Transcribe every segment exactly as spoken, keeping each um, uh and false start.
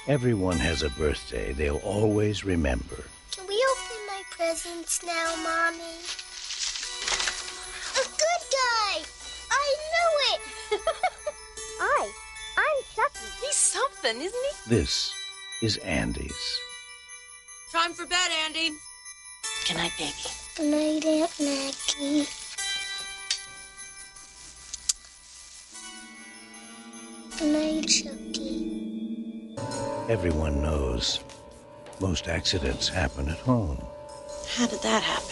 Everyone has a birthday they'll always remember. Can we open my presents now, Mommy? A good guy! I knew it! Hi, I'm Chucky. He's something, isn't he? This is Andy's. Time for bed, Andy. Good night, baby. Good night, Aunt Maggie. Good night, Chucky. Everyone knows most accidents happen at home. How did that happen?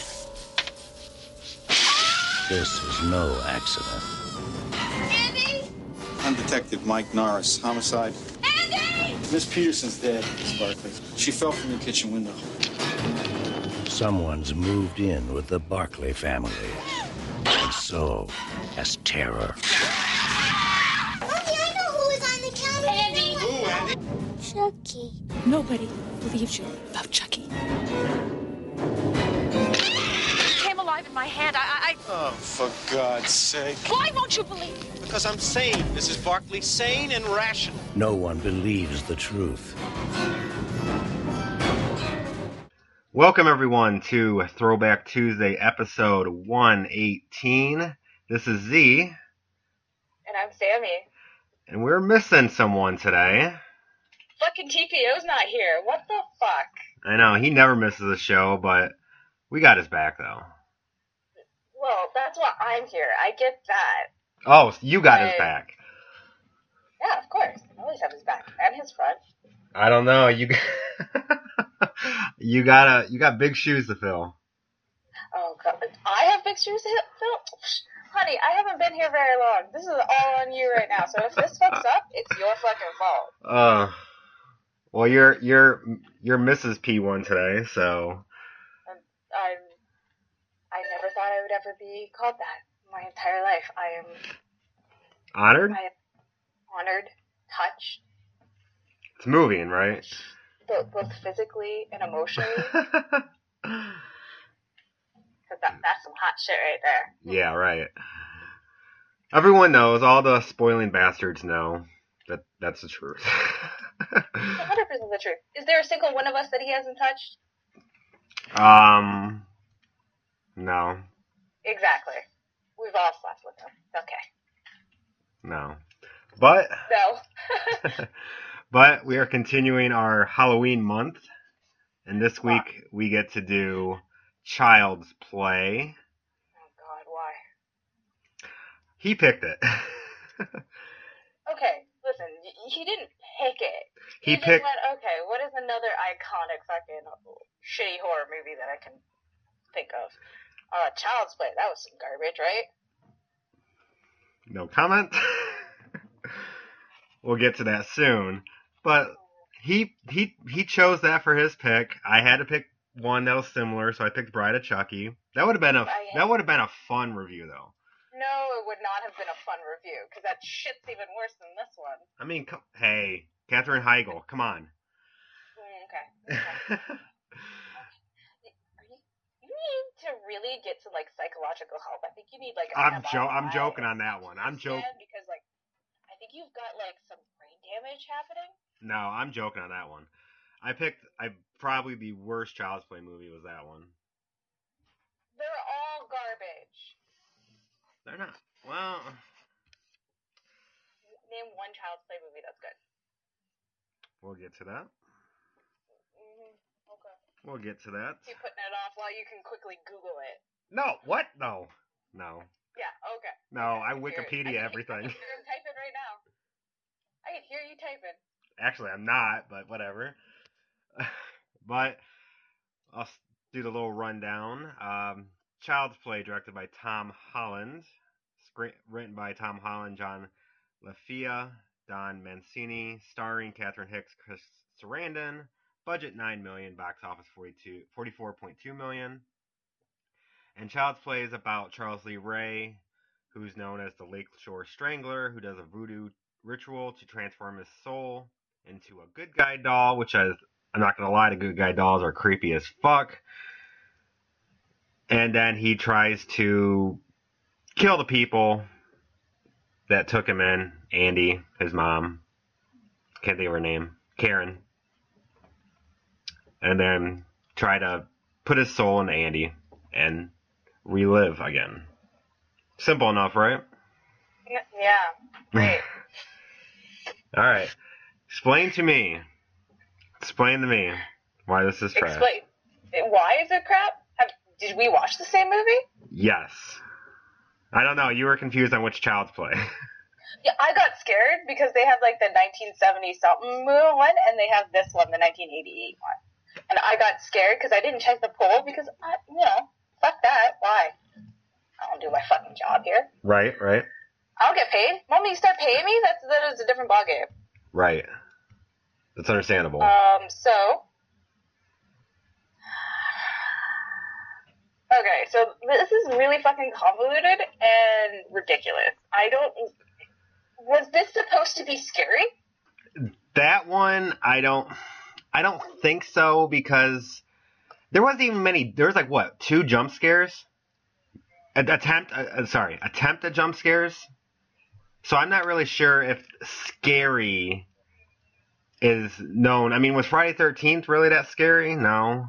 This is no accident. Andy! I'm Detective Mike Norris, homicide. Andy! Miss Peterson's dead, Miss Barkley. She fell from the kitchen window. Someone's moved in with the Barkley family, and so has terror. Mommy, I know who was on the counter. Andy! Who, Andy? Chucky. Nobody believes you about Chucky. He came alive in my hand. I, I, I... Oh, for God's sake. Why won't you believe me? Because I'm sane. Missus Barkley, sane and rational. No one believes the truth. Welcome, everyone, to Throwback Tuesday, episode one eighteen. This is Z. And I'm Sammy. And we're missing someone today. Fucking T P O's not here. What the fuck? I know, he never misses a show, but we got his back, though. Well, that's why I'm here. I get that. Oh, you got his I- back. Yeah, of course. I always have his back. And his front. I don't know, you you got a, you got big shoes to fill. Oh, God. I have big shoes to fill? Honey, I haven't been here very long. This is all on you right now. So if this fucks up, it's your fucking fault. Uh, well, you're, you're, you're Missus P one today, so. I'm, I'm, I never thought I would ever be called that my entire life. I am, Honored? I am honored, touched, It's moving, right? both, both physically and emotionally. Because that, that's some hot shit right there. Yeah, right. Everyone knows, all the spoiling bastards know that that's the truth. one hundred percent the truth. Is there a single one of us that he hasn't touched? um, no, Exactly. We've all slept with him. Okay. no. But, No. but we are continuing our Halloween month, and this week we get to do Child's Play. Oh, God, why? He picked it. Okay, listen, y- he didn't pick it. He just picked- went, okay, what is another iconic fucking shitty horror movie that I can think of? Uh, Child's Play. That was some garbage, right? No comment. We'll get to that soon. But he he he chose that for his pick. I had to pick one that was similar, so I picked Bride of Chucky. That would have been a I- that would have been a fun review, though. No, it would not have been a fun review, because that shit's even worse than this one. I mean, co- hey, Katherine Heigl, come on. Mm, okay. okay. Are you, you need to really get to, like, psychological help. I think you need, like, a I'm M jo- R I I'm joking on that one. I'm scan, joking. Because, like, I think you've got, like, some brain damage happening. No, I'm joking on that one. I picked. I probably the worst Child's Play movie was that one. They're all garbage. They're not. Well, Name one Child's Play movie that's good. we'll get to that. Mm-hmm. Okay. We'll get to that. Keep putting it off while you can quickly Google it. No, what? No, no, Yeah, okay. no. I can hear it. Wikipedia I can- everything. I can hear him typing right now. I can hear you typing. Actually, I'm not, but whatever. But I'll s- do the little rundown. Um, Child's Play, directed by Tom Holland, screen, written by Tom Holland, John LaFia, Don Mancini, starring Catherine Hicks, Chris Sarandon. Budget nine million dollars, box office forty-two, forty-four point two million dollars. And Child's Play is about Charles Lee Ray, who's known as the Lakeshore Strangler, who does a voodoo ritual to transform his soul into a good guy doll, which I, I'm not going to lie, the good guy dolls are creepy as fuck. And then he tries to kill the people that took him in. Andy, his mom. Can't think of her name. Karen. And then try to put his soul into Andy and relive again. Simple enough, right? Yeah. Great. All right. Explain to me. Explain to me why this is trash. Explain. Why is it crap? Have, did we watch the same movie? Yes. I don't know. You were confused on which Child's Play. Yeah, I got scared because they have like the nineteen seventy something one, and they have this one, the nineteen eighty-eight one. And I got scared because I didn't check the poll because, I, you know, fuck that. Why? I don't do my fucking job here. Right, right. I don't get paid. Moment you start paying me, that's that is a different ballgame. Right. That's understandable. Um. So. Okay, so this is really fucking convoluted and ridiculous. I don't. Was this supposed to be scary? That one, I don't. I don't think so because there wasn't even many. There was like what, two jump scares? Attempt. Uh, sorry, attempt at jump scares. So I'm not really sure if scary is known. I mean, was Friday the thirteenth really that scary? No.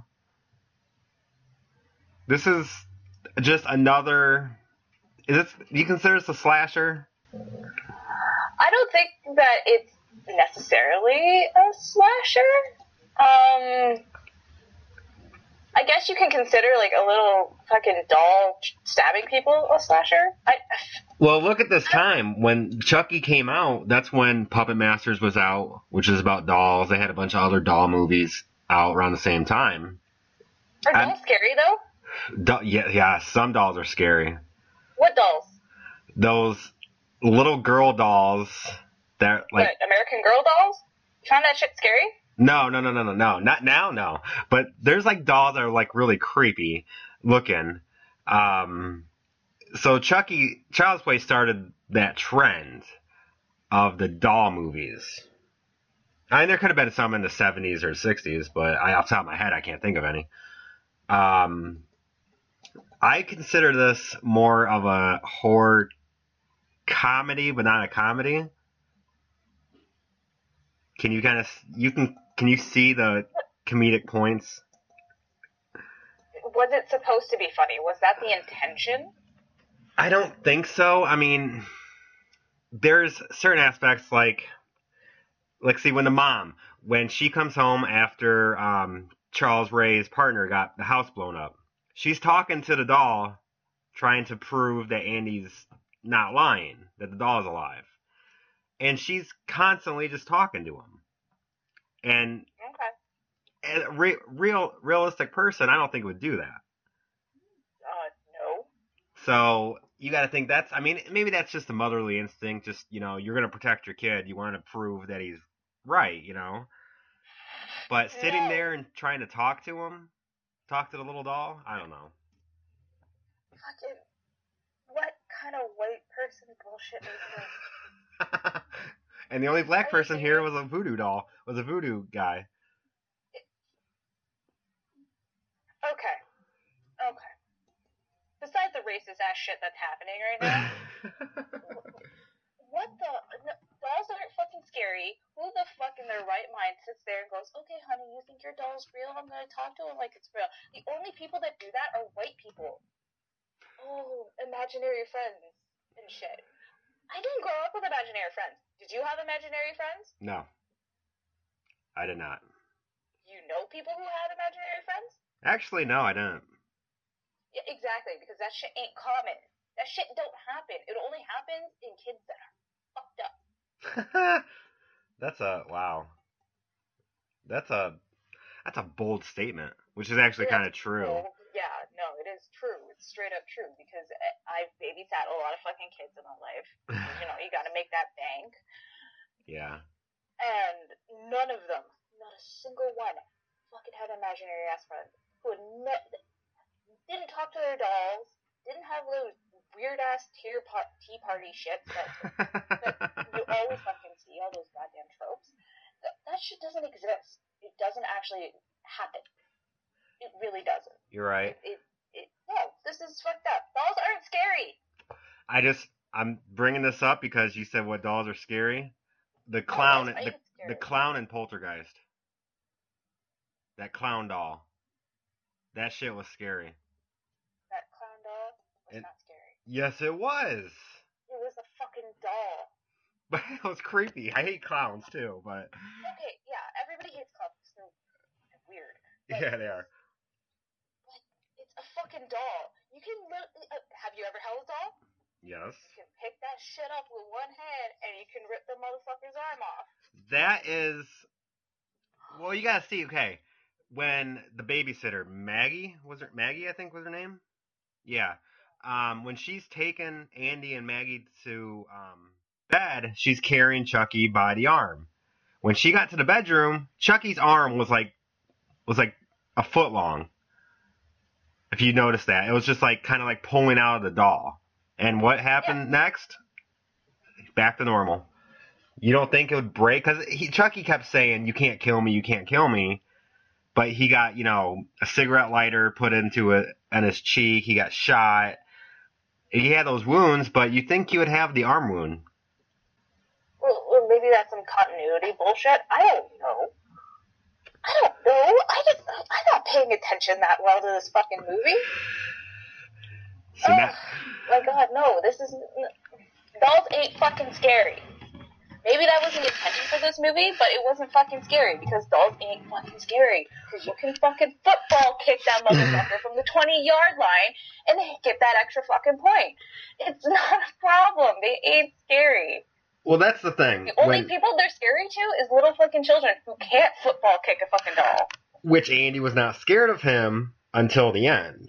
This is just another. Is this? Do you consider this a slasher? I don't think that it's necessarily a slasher. Um, I guess you can consider like a little fucking doll stabbing people a slasher. I. Well, look at this time. When Chucky came out, that's when Puppet Masters was out, which is about dolls. They had a bunch of other doll movies out around the same time. Are dolls I'm, scary though? Do, yeah, yeah, some dolls are scary. What dolls? Those little girl dolls that like what, American Girl dolls? You find that shit scary? No, no, no, no, no, no. Not now, no. But there's like dolls that are like really creepy looking. Um, so Chucky, Child's Play started that trend of the doll movies. I mean, there could have been some in the seventies or sixties, but I, off the top of my head, I can't think of any. Um, I consider this more of a horror comedy, but not a comedy. Can you kind of you can can you see the comedic points? Was it supposed to be funny? Was that the intention? I don't think so. I mean, there's certain aspects like, like see when the mom when she comes home after um, Charles Ray's partner got the house blown up, she's talking to the doll, trying to prove that Andy's not lying, that the doll is alive. And she's constantly just talking to him. And okay. a re- real, realistic person, I don't think would do that. Uh, no. So you got to think that's, I mean, maybe that's just a motherly instinct. Just, you know, you're going to protect your kid. You want to prove that he's right, you know. But sitting no. there and trying to talk to him, talk to the little doll, I don't know. Fucking, what kind of white person bullshit is this? And the only black person here was a voodoo doll, was a voodoo guy. Okay. Okay. Besides the racist ass shit that's happening right now, what the? No, dolls aren't fucking scary. Who the fuck in their right mind sits there and goes, okay, honey, you think your doll's real? I'm gonna talk to him like it's real. The only people that do that are white people. Oh, imaginary friends and shit. I didn't grow up with imaginary friends. Did you have imaginary friends? No. I did not. You know people who had imaginary friends? Actually, no, I didn't. Yeah, exactly, because that shit ain't common. That shit don't happen. It only happens in kids that are fucked up. That's a, wow. That's a, that's a bold statement, which is actually kind of true. Bold. Yeah, no, it is true. It's straight up true, because I've babysat a lot of fucking kids in my life. You know, you gotta make that bank. Yeah. And none of them, not a single one, fucking had imaginary ass friends who had met, didn't talk to their dolls, didn't have those weird ass tea party shits that, that you always fucking see, all those goddamn tropes. That, that shit doesn't exist. It doesn't actually happen. It really doesn't. You're right. It, it, it, no, this is fucked up. Dolls aren't scary. I just, I'm bringing this up because you said what dolls are scary. The clown, Dolls the, scary. The clown in Poltergeist. That clown doll. That shit was scary. That clown doll was It- not scary. Yes, it was. It was a fucking doll. But it was creepy. I hate clowns too, but Okay, yeah, everybody hates clowns. They're weird. But, yeah, they are. but it's a fucking doll. You can literally. Uh, have you ever held a doll? Yes. You can pick that shit up with one hand and you can rip the motherfucker's arm off. That is. Well, you gotta see. Okay, when the babysitter Maggie was her Maggie, I think was her name. Yeah. Um, when she's taken Andy and Maggie to um, bed, she's carrying Chucky by the arm. When she got to the bedroom, Chucky's arm was like was like a foot long. If you noticed that, it was just like kind of like pulling out of the doll. And what happened yeah. next? Back to normal. You don't think it would break? Because Chucky kept saying, "You can't kill me, you can't kill me." But he got, you know, a cigarette lighter put into it on his cheek. He got shot. He had those wounds, but you think he would have the arm wound. Well, well, maybe that's some continuity bullshit. I don't know. I don't know. I just, I'm not paying attention that well to this fucking movie. So oh, now, my God, no. This is... Dolls ain't fucking scary. Maybe that was the intention for this movie, but it wasn't fucking scary, because dolls ain't fucking scary. Because you can fucking football kick that motherfucker from the twenty-yard line and get that extra fucking point. It's not a problem. They ain't scary. Well, that's the thing. The only when, people they're scary to is little fucking children who can't football kick a fucking doll. Which Andy was not scared of him until the end.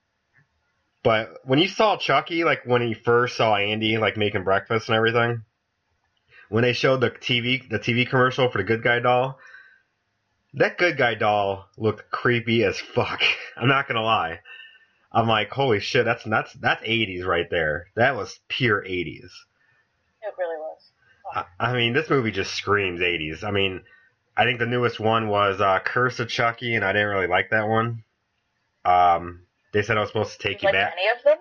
But when you saw Chucky, like when he first saw Andy, like making breakfast and everything, when they showed the T V, the T V commercial for the Good Guy doll, that Good Guy doll looked creepy as fuck. I'm not gonna lie. I'm like, holy shit, that's that's that's eighties right there. That was pure eighties. It really was. Oh. I, I mean, this movie just screams eighties. I mean, I think the newest one was uh, Curse of Chucky, and I didn't really like that one. Um, they said I was supposed to take Did you you like back. any of them?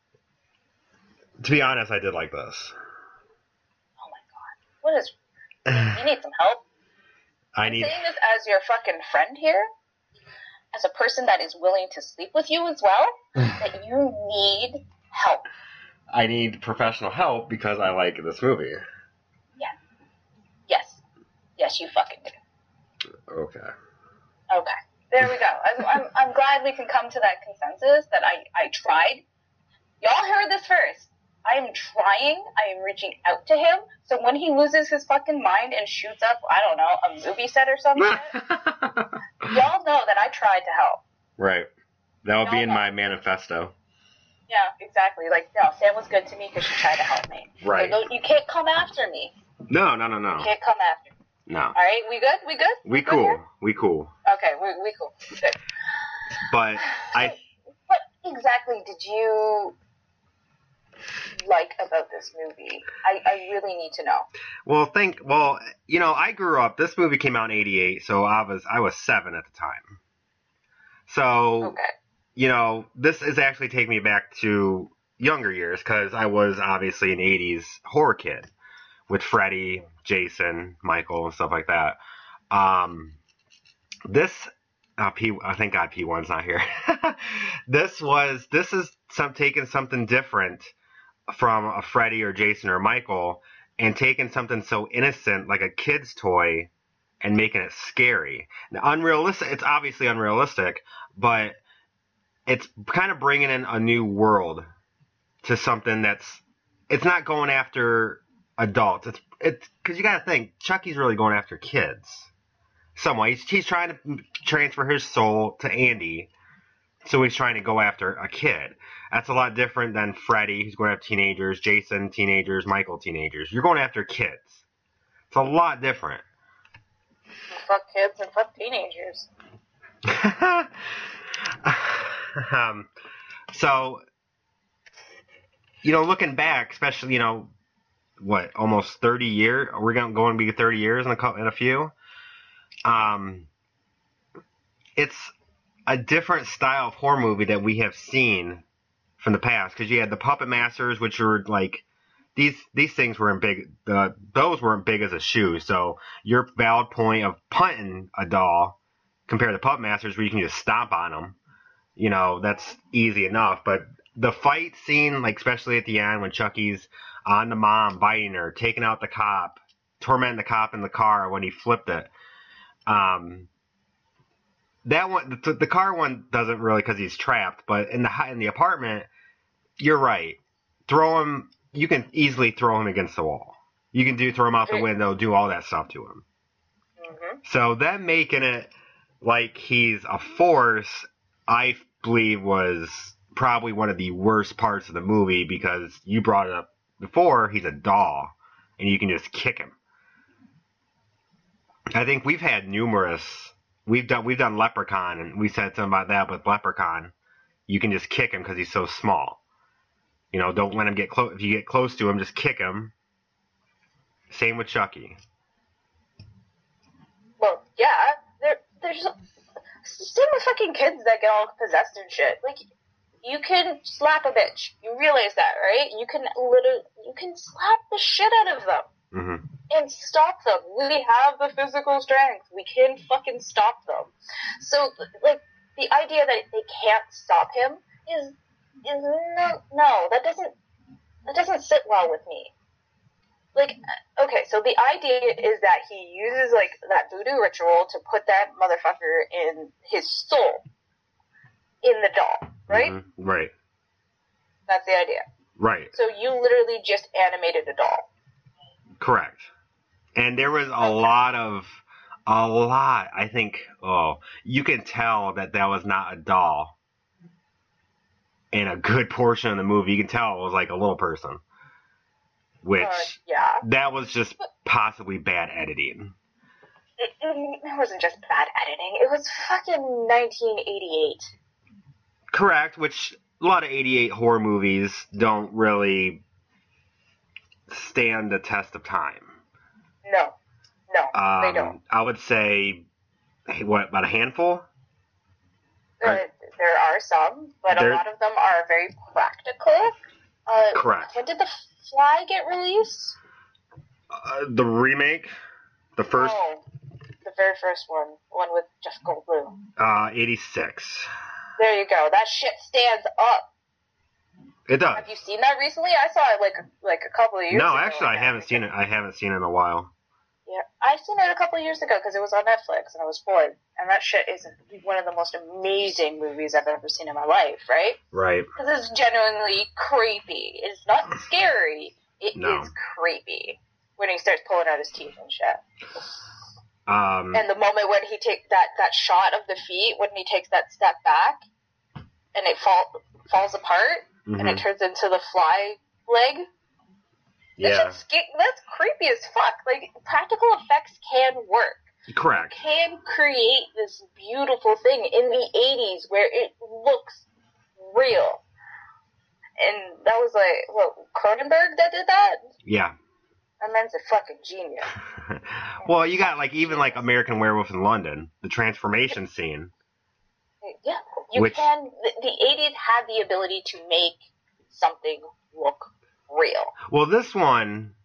To be honest, I did like this. Oh my God. What is... You need some help? I I'm need. saying this as your fucking friend here, as a person that is willing to sleep with you as well, that you need help. I need professional help because I like this movie. Yeah. Yes. Yes, you fucking do. Okay. Okay. There we go. I'm, I'm, I'm glad we can come to that consensus that I, I tried. Y'all heard this first. I am trying. I am reaching out to him. So when he loses his fucking mind and shoots up, I don't know, a movie set or something, y'all know that I tried to help. Right. That will be in No. my manifesto. Yeah, exactly. Like, no, Sam was good to me because she tried to help me. Right. So you can't come after me. No, no, no, no. You can't come after me. No. All right, we good? We good? We good cool. here? We cool. Okay, we we cool. Good. But I What exactly did you like about this movie? I, I really need to know. well think well, you know, I grew up. This movie came out in eighty-eight, so I was I was seven at the time. So Okay. you know, this is actually taking me back to younger years because I was obviously an eighties horror kid with Freddy, Jason, Michael, and stuff like that. Um, this, uh, P, I thank God P one's not here. this was, this is some taking something different from a Freddy or Jason or Michael and taking something so innocent like a kid's toy and making it scary. Now, unrealistic. It's obviously unrealistic, but it's kind of bringing in a new world to something that's, it's not going after adults. It's, it's, cause you gotta think, Chucky's really going after kids. Somewhat. He's, he's trying to transfer his soul to Andy, so he's trying to go after a kid. That's a lot different than Freddy, who's going after teenagers, Jason, teenagers, Michael, teenagers. You're going after kids. It's a lot different. Fuck kids and fuck teenagers. um, so, you know, looking back, especially, you know, what, almost thirty years? We're going, going to be thirty years in a, couple, in a few. Um, it's a different style of horror movie that we have seen from the past, because you had the Puppet Masters, which were like these these things weren't big. Uh, those weren't big as a shoe. So your valid point of punting a doll compared to Puppet Masters, where you can just stomp on them, you know, that's easy enough. But the fight scene, like especially at the end when Chucky's on the mom, biting her, taking out the cop, tormenting the cop in the car when he flipped it. Um, that one, the, the car one doesn't really because he's trapped. But in the in the apartment, you're right. Throw him. You can easily throw him against the wall. You can do throw him out the window, do all that stuff to him. Mm-hmm. So them making it like he's a force, I believe was probably one of the worst parts of the movie because you brought it up before, he's a doll, and you can just kick him. I think we've had numerous, we've done we've done Leprechaun, and we said something about that with Leprechaun. You can just kick him because he's so small. You know, don't let him get close. If you get close to him, just kick him. Same with Chucky. Well, yeah, there, there's same with fucking kids that get all possessed and shit. Like, you can slap a bitch. You realize that, right? You can literally, you can slap the shit out of them Mm-hmm. and stop them. We have the physical strength. We can fucking stop them. So, like, the idea that they can't stop him is is no, no, that doesn't that doesn't sit well with me. Like, okay, so the idea is that he uses, like, that voodoo ritual to put that motherfucker in his soul, in the doll, right? Mm-hmm. Right. That's the idea. Right. So you literally just animated a doll. Correct. And there was a lot of, a lot, I think, oh, you can tell that that was not a doll in a good portion of the movie. You can tell it was like a little person. Which, Uh, yeah. that was just possibly bad editing. It, it, it wasn't just bad editing. It was fucking nineteen eighty-eight. Correct, which a lot of eighty-eight horror movies don't really stand the test of time. No. No, Um, they don't. I would say, hey, what, about a handful? Uh, there are some, but There- a lot of them are very practical. Uh, Correct. When did The Fly get released? Uh, the remake, the first, No, the very first one. One with Jeff Goldblum. uh, eighty-six. There you go. That shit stands up. It does. Have you seen that recently? I saw it like like a couple of years ago. No, actually, I haven't seen it. I haven't seen it in a while. Yeah, I seen it a couple of years ago because it was on Netflix and I was bored. And that shit is one of the most amazing movies I've ever seen in my life, right? Right. Because it's genuinely creepy. It's not scary. It No. is creepy when he starts pulling out his teeth and shit. Um, And the moment when he takes that, that shot of the feet, when he takes that step back and it fall, falls apart and it mhm. turns into the fly leg. That Yeah. shit's sca- that's creepy as fuck. Like, practical effects can work. Correct. Can create this beautiful thing in the eighties where it looks real. And that was like, what, Cronenberg that did that? Yeah. That man's a fucking genius. Well, you got like even like American Werewolf in London, the transformation scene. Yeah, you Which- can. The, the eighties had the ability to make something look real. Well, this one,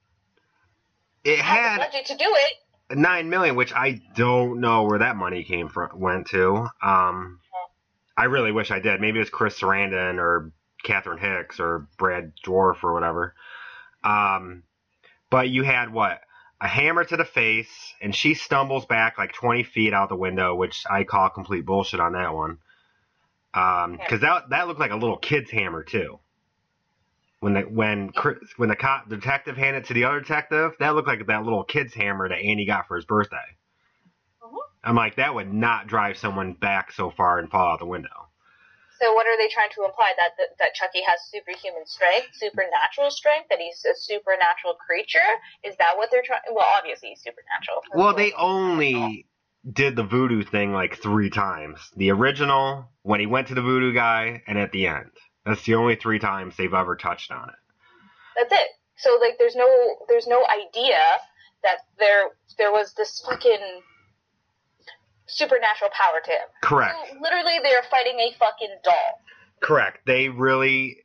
it Had the had budget to do it. nine million, which I don't know where that money came from, went to. Um, I really wish I did. Maybe it's Chris Sarandon or Catherine Hicks or Brad Dourif or whatever. Um, but you had what? A hammer to the face, and she stumbles back like twenty feet out the window, which I call complete bullshit on that one. Um, cause that, that looked like a little kid's hammer too. When the, when Chris, when the cop, detective handed it to the other detective, that looked like that little kid's hammer that Andy got for his birthday. Mhm. I'm like, that would not drive someone back so far and fall out the window. So what are they trying to imply? That, that that Chucky has superhuman strength, supernatural strength, that he's a supernatural creature? Is that what they're trying? Well, obviously he's supernatural. Well, they only did the voodoo thing like three times. The original, when he went to the voodoo guy, and at the end. That's the only three times they've ever touched on it. That's it. So like, there's no there's no idea that there there was this fucking supernatural power to him. Correct. So, literally, they're fighting a fucking doll. Correct. They really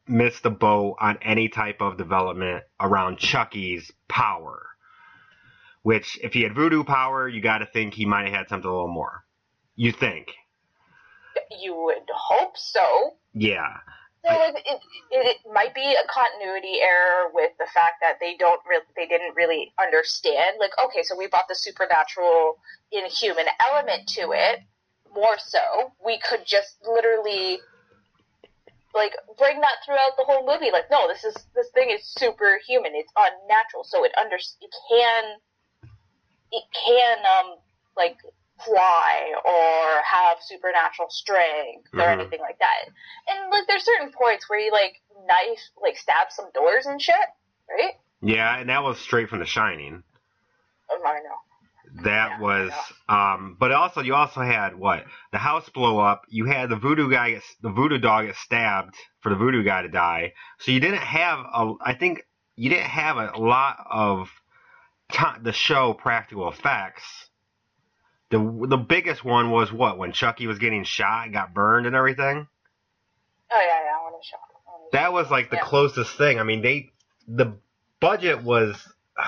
missed the boat on any type of development around Chucky's power. Which, if he had voodoo power, you got to think he might have had something a little more. You think? You would hope so. Yeah. So like, it, it, it might be a continuity error with the fact that they don't really, they didn't really understand. Like, okay, so we brought the supernatural inhuman element to it. More so, we could just literally, like, bring that throughout the whole movie. Like, no, this is this thing is superhuman. It's unnatural, so it under it can it can um like fly or have supernatural strength or Mhm. anything like that. And like, there's certain points where he like knife like stabs some doors and shit, right? Yeah, and that was straight from The Shining. Oh, I know. That Yeah, was, um, but also you also had what? The house blow up. You had the voodoo guy, get, the voodoo dog get stabbed for the voodoo guy to die. So you didn't have a, I think you didn't have a lot of time to show practical effects. The the biggest one was what, when Chucky was getting shot and got burned and everything. Oh yeah, yeah. I want to show. I wanna That show. was like the Yeah. closest thing. I mean, they the budget was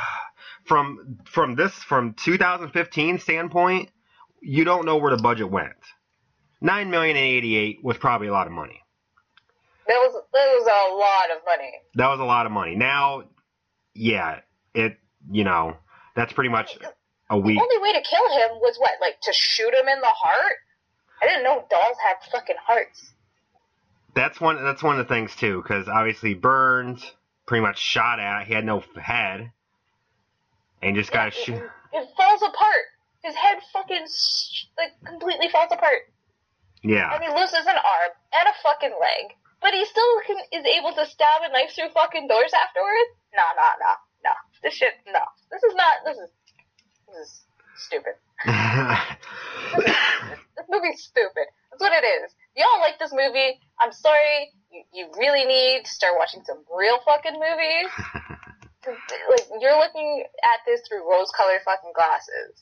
from from this from two thousand fifteen standpoint. You don't know where the budget went. Nine million and eighty-eight was probably a lot of money. That was that was a lot of money. That was a lot of money. Now, yeah, it you know that's pretty much a week. The only way to kill him was what, like to shoot him in the heart? I didn't know dolls had fucking hearts. That's one. That's one of the things too, because obviously burned, pretty much shot at. He had no head, and just Yeah, got to it, shoot. it falls apart. His head fucking sh- like completely falls apart. Yeah. And he loses an arm and a fucking leg, but he still can, is able to stab a knife through fucking doors afterwards. No, no, no, no. This shit, no. This is not. This is this is stupid. This, is, this movie's stupid. That's what it is. If y'all like this movie, I'm sorry. You, you really need to start watching some real fucking movies. Like, you're looking at this through rose-colored fucking glasses.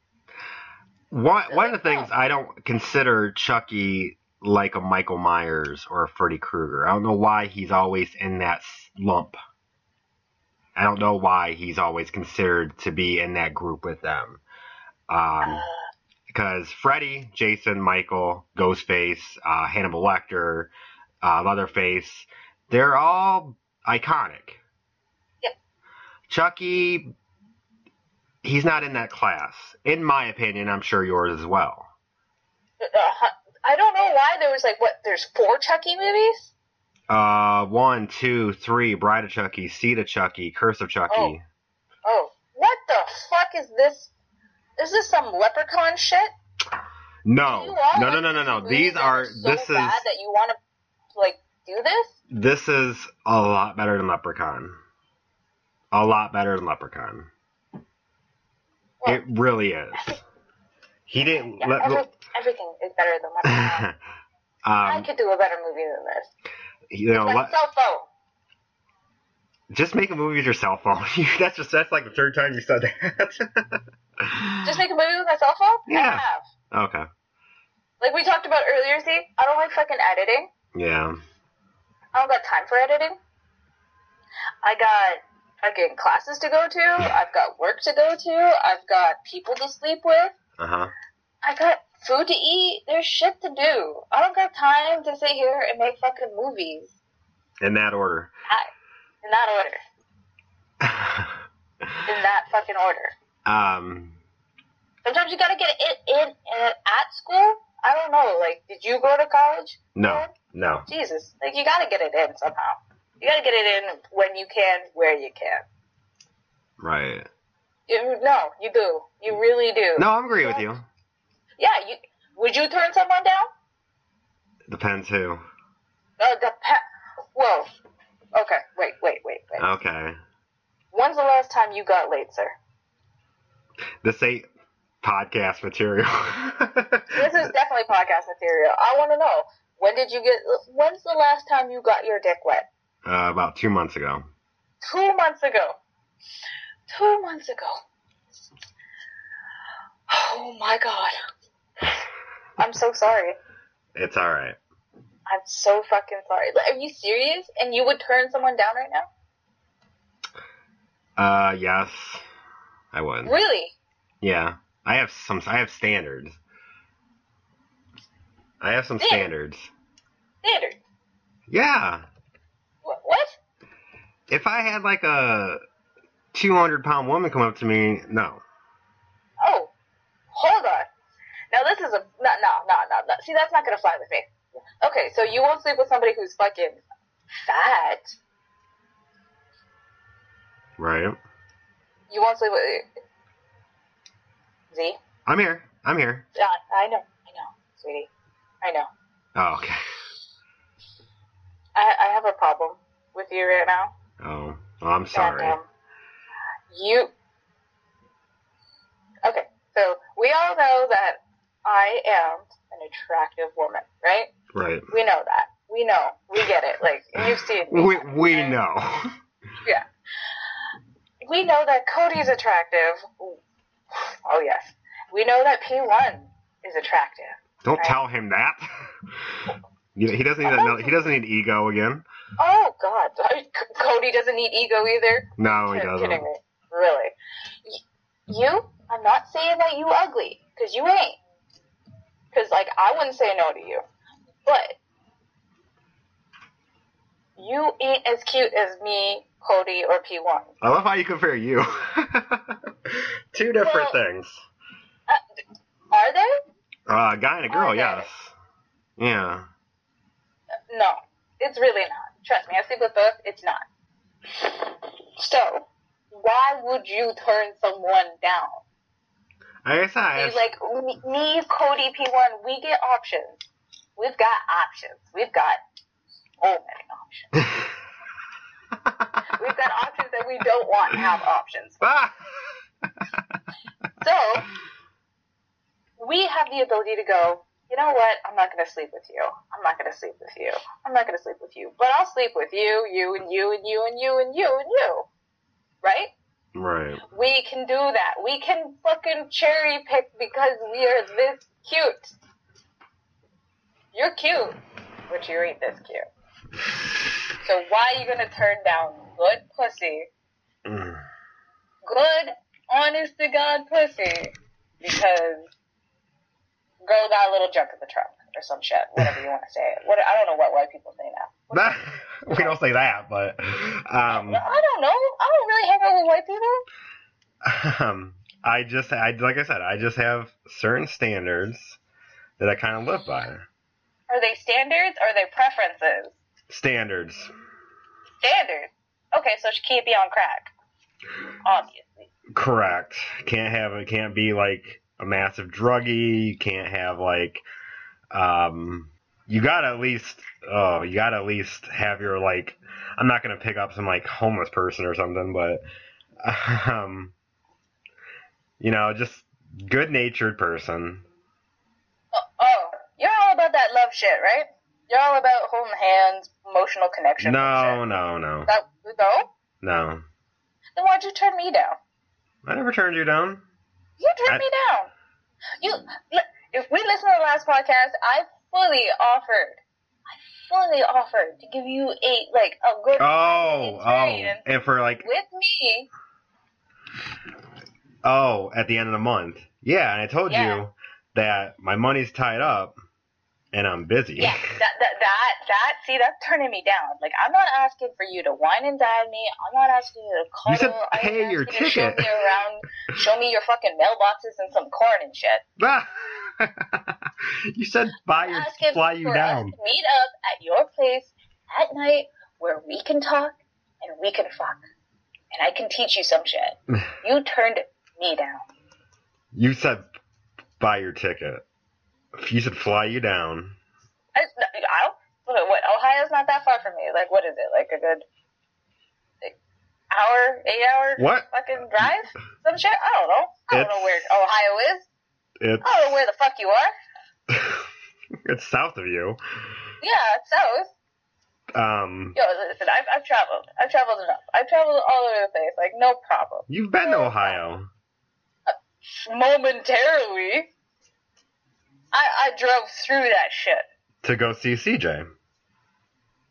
One one of the things I don't consider Chucky like a Michael Myers or a Freddy Krueger. I don't know why he's always in that lump. I don't know why he's always considered to be in that group with them. Um, because Freddy, Jason, Michael, Ghostface, uh, Hannibal Lecter, uh, Leatherface, they're all iconic. Yep. Chucky, he's not in that class. In my opinion, I'm sure yours as well. Uh, I don't know why there was like, what, there's four Chucky movies? Uh, one, two, three, Bride of Chucky, Seed of Chucky, Curse of Chucky. Oh. Oh, what the fuck is this? Is this some leprechaun shit? No, You all no, no, like no, no, no. movies These that are, so this is, bad that you want to, like, do this? this is a lot better than Leprechaun. A lot better than Leprechaun. Well, It really is. He didn't, yeah, let, every, everything is better than Leprechaun. I um, could do a better movie than this. you know, My let, cell phone. just make a movie with your cell phone. that's just, that's like the third time you said that. Just make a movie with my cell phone? Yeah. I have. Okay. Like we talked about earlier, see? I don't like fucking editing. Yeah. I don't got time for editing. I got fucking classes to go to. I've got work to go to. I've got people to sleep with. Uh-huh. I got food to eat. There's shit to do. I don't got time to sit here and make fucking movies. In that order. I, in that order. In that fucking order. um, Sometimes you gotta get it in, in at school. I don't know. Like, did you go to college? no, no. Jesus. Like, you gotta get it in somehow. You gotta get it in when you can, where you can. Right. You, no, you do. You really do. No, I agree with you. Yeah, you, would you turn someone down? Depends who. Uh, the pe- Whoa. Okay, wait, wait, wait, wait. Okay. When's the last time you got laid, sir? This ain't podcast material. This is definitely podcast material. I want to know, when did you get, when's the last time you got your dick wet? Uh, about two months ago. Two months ago. Two months ago. Oh my god. I'm so sorry. It's alright. I'm so fucking sorry. Like, are you serious? And you would turn someone down right now? Uh, yes, I would. Really? Yeah, I have some. I have standards. I have some Yeah. standards. Standard. Yeah. What? What? If I had like a two hundred pound woman come up to me, no. Oh, hold on. Now this is a no, no, no, no, no. See, that's not gonna fly with me. Okay, so you won't sleep with somebody who's fucking fat. Right. You won't sleep with Z. I'm here. I'm here. Yeah, I know, I know, sweetie, I know. Oh, okay. I I have a problem with you right now. Oh, oh I'm sorry. And, um, you. Okay, so we all know that I am an attractive woman, right? Right. We know that. We know. We get it. Like, you've seen me. We we right? know. Yeah. We know that Cody's attractive. Oh, yes. We know that P one is attractive. Don't right? tell him that. You know, he doesn't need that. No, he doesn't need ego again. Oh, God. I mean, C- Cody doesn't need ego either. No, he You're doesn't. kidding me. Really. Y- You? I'm not saying that you ugly, because you ain't. Because, like, I wouldn't say no to you. But you ain't as cute as me, Cody, or P one. I love how you compare you. Two different Well, things. Uh, are they? Uh, a guy and a girl, Okay. yes. Yeah. No, it's really not. Trust me, I sleep with both. It's not. So, why would you turn someone down? I guess I See, like, me, me, Cody, P one, we get options. We've got options. We've got so many options. We've got options that we don't want to have options. Ah! So, we have the ability to go, you know what, I'm not going to sleep with you. I'm not going to sleep with you. I'm not going to sleep with you. But I'll sleep with you, you, and you, and you, and you, and you, and you. Right? Right. We can do that. We can fucking cherry pick because we are this cute. You're cute, but you ain't this cute. So why are you gonna turn down good pussy? Mm. Good, honest to God pussy. Because girl got a little junk in the trunk or some shit. Whatever you want to say. What I don't know what white people say now. That, we don't say that, but um, I don't know. I don't really hang out with white people. um, I just, I like I said, I just have certain standards that I kind of live by. Are they standards or are they preferences? Standards. Standards. Okay, so she can't be on crack. Obviously. Correct. Can't have it. Can't be like a massive druggie. You can't have like, um, you gotta at least, oh, you gotta at least have your like. I'm not gonna pick up some like homeless person or something, but, um, you know, just good-natured person. Oh, oh, you're all about that love shit, right? You're all about holding hands, emotional connection. No, shit. no, no, That, no? no. Then why'd you turn me down? I never turned you down. You turned I- me down. You, li- if we listen to the last podcast, I fully offered, I fully offered to give you a, like, a good Oh, oh, experience and for like, with me. oh, at the end of the month. Yeah, and I told Yeah. you that my money's tied up and I'm busy. Yeah, that, that, that, that, see, that's turning me down. Like, I'm not asking for you to wine and dine me. I'm not asking you to cuddle. You said I'm pay not your asking you to show ticket. me around, show me your fucking mailboxes and some corn and shit. You said buy I'm your asking fly you for down. us to meet up at your place at night where we can talk and we can fuck. And I can teach you some shit. You turned me down. You said buy your ticket. You said fly you down. I, I what, what, Ohio's not that far from me. Like, what is it? Like a good like, hour, eight hour What? fucking drive? Some shit? I don't know. I don't It's- know where Ohio is. It's I don't know where the fuck you are. it's south of you. Yeah, it's south. Um, Yo, listen, I've, I've traveled. I've traveled enough. I've traveled all over the place. Like, no problem. you've been to Ohio. Momentarily. I, I drove through that shit. To go see C J.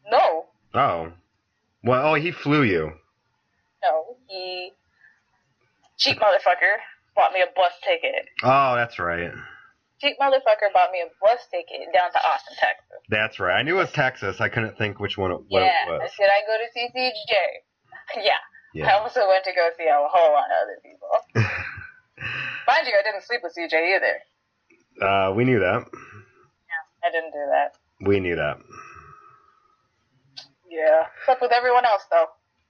No, Oh. Well, oh, he flew you. no, he cheap motherfucker bought me a bus ticket. Oh, that's right. Cheap motherfucker bought me a bus ticket down to Austin, Texas. That's right. I knew it was Texas. I couldn't think which one it, what Yeah, it I was. said I go to C C J. Yeah. I Yeah. also went to go see a whole lot of other people. Mind you, I didn't sleep with C J either. uh, we knew that. I didn't do that. We knew that. Yeah. Slept with everyone else, though.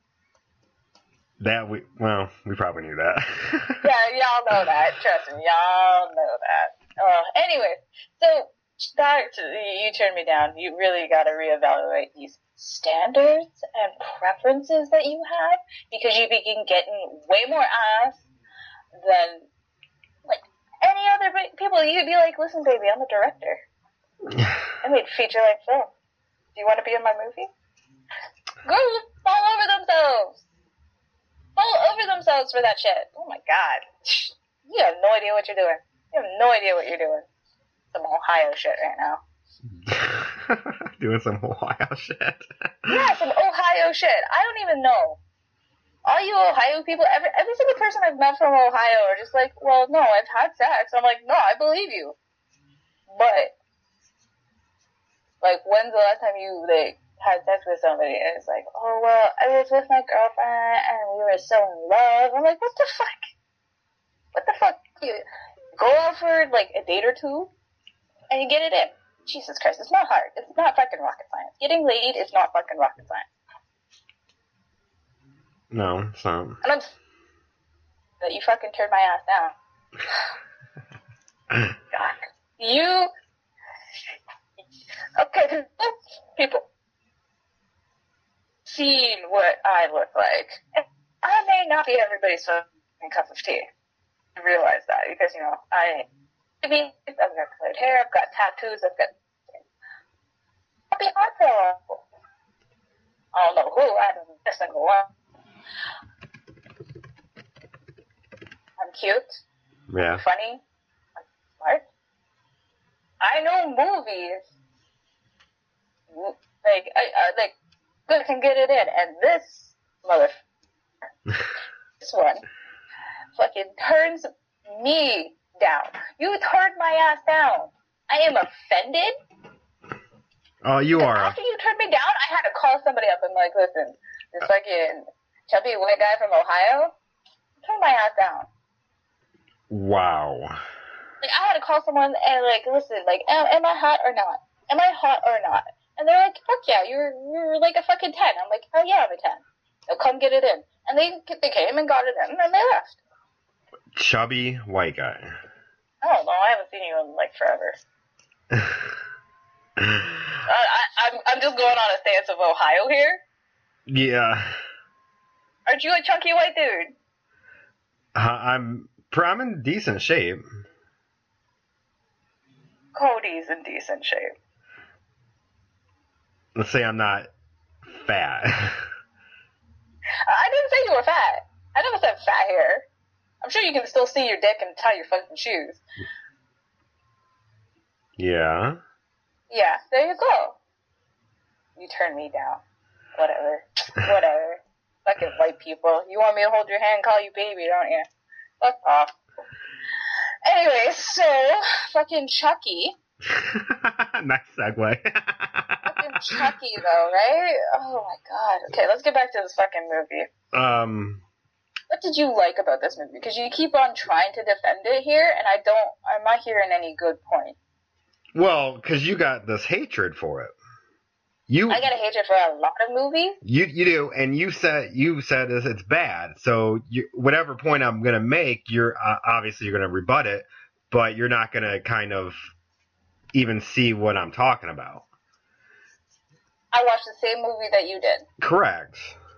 That we well, we probably knew that. Yeah, y'all know that. Trust me, y'all know that. Uh, anyway, so back to, you turned me down. You really got to reevaluate these standards and preferences that you have, because you begin getting way more ass than like any other ba- people. You'd be like, listen, baby, I'm a director. I made feature-length film. Do you want to be in my movie? Girls fall over themselves. Fall over themselves for that shit. Oh my god. You have no idea what you're doing. You have no idea what you're doing. Some Ohio shit right now. Doing some Ohio shit. Yeah, some Ohio shit. I don't even know. All you Ohio people, every every single person I've met from Ohio are just like, well, no, I've had sex. I'm like, no, I believe you. But, like, when's the last time you, like, had sex with somebody and it's like, oh, well, I was with my girlfriend and we were so in love. I'm like, what the fuck? What the fuck? You go out for, like, a date or two and you get it in. Jesus Christ, it's not hard. It's not fucking rocket science. Getting laid is not fucking rocket science. No, it's not. And I'm that you fucking turned my ass down. God. You okay, people seen what I look like. And I may not be everybody's fucking cup of tea. I realize that because, you know, I maybe I've got colored hair, I've got tattoos, I've got I'll be hot for a while. I don't know who, I don't know a single one. I'm cute. Yeah. I'm funny. I'm smart. I know movies. Like, I, I like, good can get it in. And this mother, this one, fucking turns me down. You turned my ass down. I am offended. Oh, you are. After you turned me down, I had to call somebody up and like, listen, this fucking chubby white guy from Ohio, turn my ass down. Wow. Like, I had to call someone and, like, listen, like, am, am I hot or not? Am I hot or not? And they're like, fuck yeah, you're, you're like a fucking ten. I'm like, oh yeah, I'm a ten. Now come get it in. And they they came and got it in, and then they left. Chubby white guy. I don't know, I haven't seen you in, like, forever. I, I, I'm, I'm just going on a stance of Ohio here. Yeah. Aren't you a chunky white dude? Uh, I'm, I'm in decent shape. Cody's in decent shape. Let's say I'm not fat. I didn't say you were fat. I never said fat hair. I'm sure you can still see your dick and tie your fucking shoes. Yeah. Yeah, there you go. You turn me down. Whatever. Whatever. Fucking white people. You want me to hold your hand and call you baby, don't you? Fuck off. Anyway, so, fucking Chucky. Nice segue. Fucking Chucky, though, right? Oh my god. Okay, let's get back to this fucking movie. Um, What did you like about this movie? Because you keep on trying to defend it here, and I don't, I'm not hearing any good point. well, because you got this hatred for it. You, I got a hatred for a lot of movies. you, you do, and you said you said it's it's bad. So you, whatever point I'm gonna make, you're uh, obviously you're gonna rebut it, but you're not gonna kind of even see what I'm talking about. I watched the same movie that you did. Correct.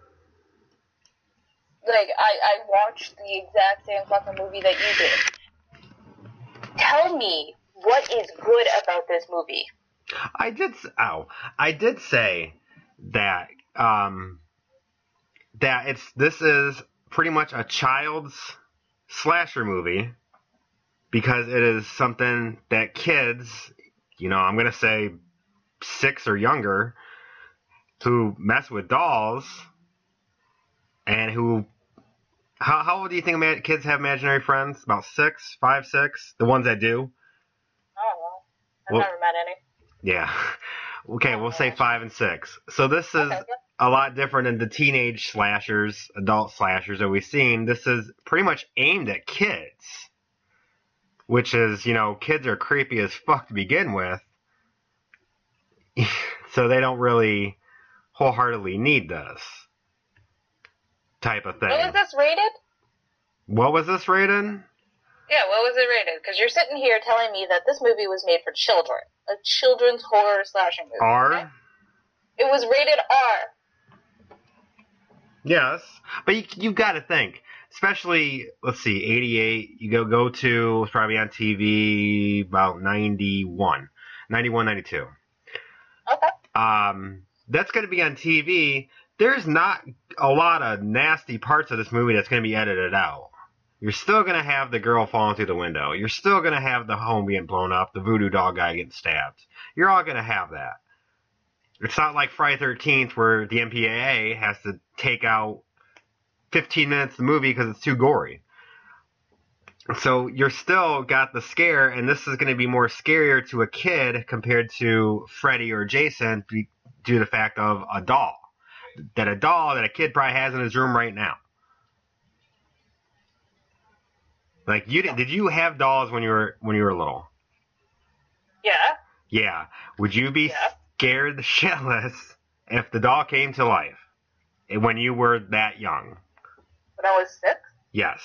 Like, I, I watched the exact same fucking movie that you did. Tell me what is good about this movie. I did. Ow! I did say that um, that it's this is pretty much a child's slasher movie because it is something that kids, you know, I'm gonna say six or younger, who mess with dolls and who. How, how old do you think ima- kids have imaginary friends? About six, five, six? The ones that do? I don't know. I've Well- never met any. Yeah. Okay, we'll say five and six. So this is Okay, yeah. a lot different than the teenage slashers, adult slashers that we've seen. This is pretty much aimed at kids. Which is, you know, kids are creepy as fuck to begin with. So they don't really wholeheartedly need this type of thing. What was this rated? What was this rated? Yeah, what was it rated? Because you're sitting here telling me that this movie was made for children. A children's horror slashing movie. R? Okay? It was rated R. Yes. But you, you've got to think. Especially, let's see, eighty-eight, you go go to, it's probably on T V about ninety-one. ninety-one, ninety-two. Okay. Um, that's going to be on T V. There's not a lot of nasty parts of this movie that's going to be edited out. You're still going to have the girl falling through the window. You're still going to have the home being blown up, the voodoo doll guy getting stabbed. You're all going to have that. It's not like Friday the thirteenth where the M P A A has to take out fifteen minutes of the movie because it's too gory. So you're still got the scare, and this is going to be more scarier to a kid compared to Freddy or Jason due to the fact of a doll. That a doll that a kid probably has in his room right now. Like you did, did you have dolls when you were when you were little? Yeah. Yeah. Would you be Yeah. scared shitless if the doll came to life when you were that young? When I was six? Yes.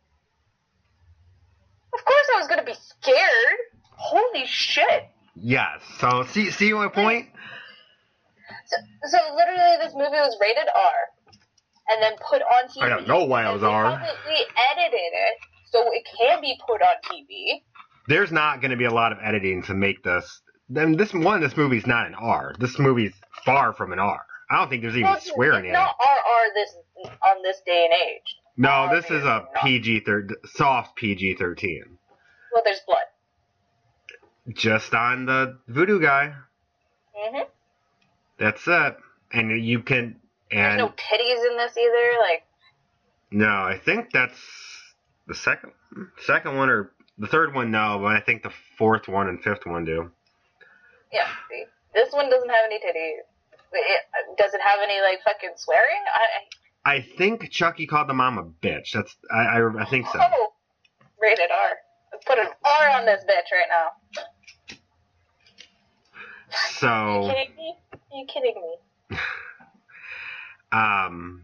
Of course I was going to be scared. Holy shit. Yes. So see see my point? So, so literally this movie was rated R and then put on T V. I don't know why it was and they R. publicly edited it so it can be put on T V. There's not going to be a lot of editing to make this. Then this one, this movie's not an R. This movie's far from an R. I don't think there's even Well, it's, swearing it's in not it. R R this on this day and age. No, R this is a not. P G thirteen, soft P G thirteen. Well, there's blood. Just on the voodoo guy. Mm-hmm. That's it. And you can. There's And no titties in this either. Like, no, I think that's the second, second one or the third one. No, but I think the fourth one and fifth one do. yeah, see, this one doesn't have any titties. It, does it have any like fucking swearing? I, I think Chucky called the mom a bitch. That's I I, I think so. Oh, rated R. Let's put an R on this bitch right now. So. Are you kidding me? Are you kidding me? Um,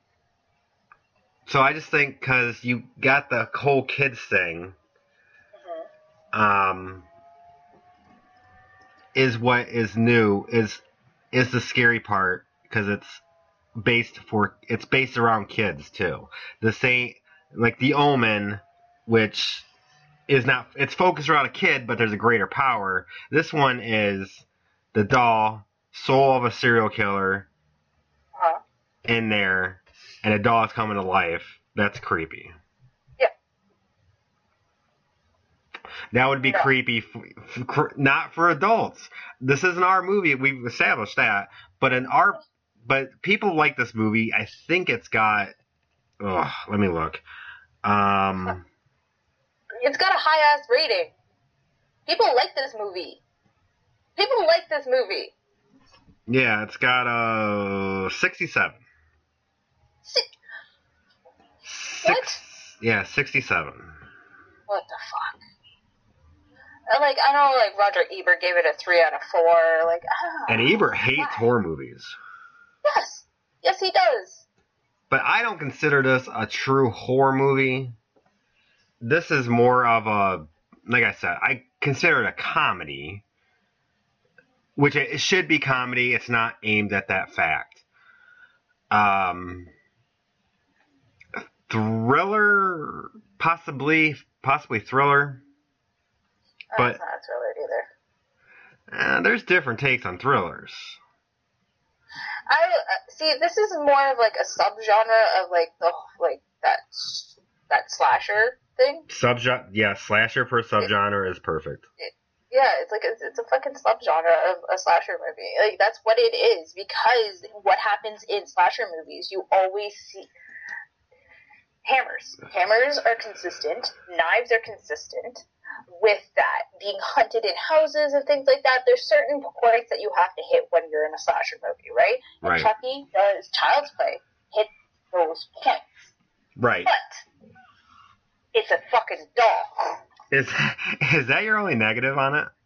so I just think because you got the whole kids thing, um, is what is new is is the scary part because it's based for it's based around kids too. The same like The Omen, which is not it's focused around a kid, but there's a greater power. This one is the doll, soul of a serial killer. Uh-huh. In there, and a doll is coming to life. That's creepy. Yeah. That would be Yeah. creepy, f- f- cr- not for adults. This isn't our movie. We've established that. But in our, but people like this movie. I think it's got. Ugh, let me look. Um, It's got a high ass rating. People like this movie. People like this movie. yeah, it's got a uh, sixty-seven. Si- Six, What? Yeah, sixty-seven. What the fuck? And, like, I know, like, Roger Ebert gave it a three out of four. Like, ah, And Ebert hates why? horror movies. Yes. Yes, he does. But I don't consider this a true horror movie. This is more of a, like I said, I consider it a comedy. Which it should be comedy. It's not aimed at that fact. Um, thriller, possibly, possibly thriller. But- That's not a thriller either. Uh, there's different takes on thrillers. I uh, see. This is more of like a subgenre of like the like that that slasher thing. Subgenre, yeah, slasher per subgenre is perfect. Yeah, Yeah, it's like it's, it's a fucking subgenre of a slasher movie. Like that's what it is. Because what happens in slasher movies, you always see hammers. Hammers are consistent. Knives are consistent. With that, being hunted in houses and things like that, there's certain points that you have to hit when you're in a slasher movie, right? And Right. Chucky does Child's Play hit those points. Right. But it's a fucking doll. Is is that your only negative on it?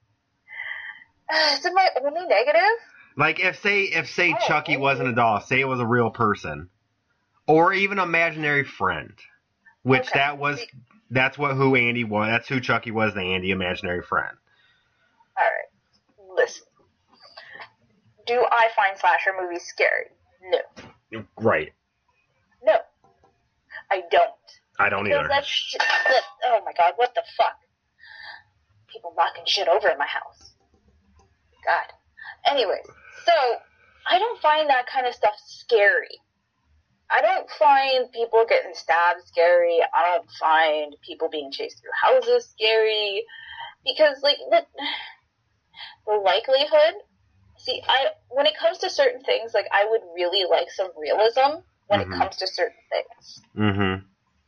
Uh, is it my only negative? Like if say if say Oh, Chucky maybe. wasn't a doll, say it was a real person, or even an imaginary friend, which Okay. that was that's what who Andy was. That's who Chucky was, the Andy imaginary friend. Alright. Listen. Do I find slasher movies scary? No. Right. No. I don't. I don't Because either. that's just, that, oh my god, what the fuck? People knocking shit over in my house. God. Anyways, so, I don't find that kind of stuff scary. I don't find people getting stabbed scary. I don't find people being chased through houses scary. Because, like, the, the likelihood... See, I when it comes to certain things, like, I would really like some realism when Mhm. it comes to certain things. Mm-hmm.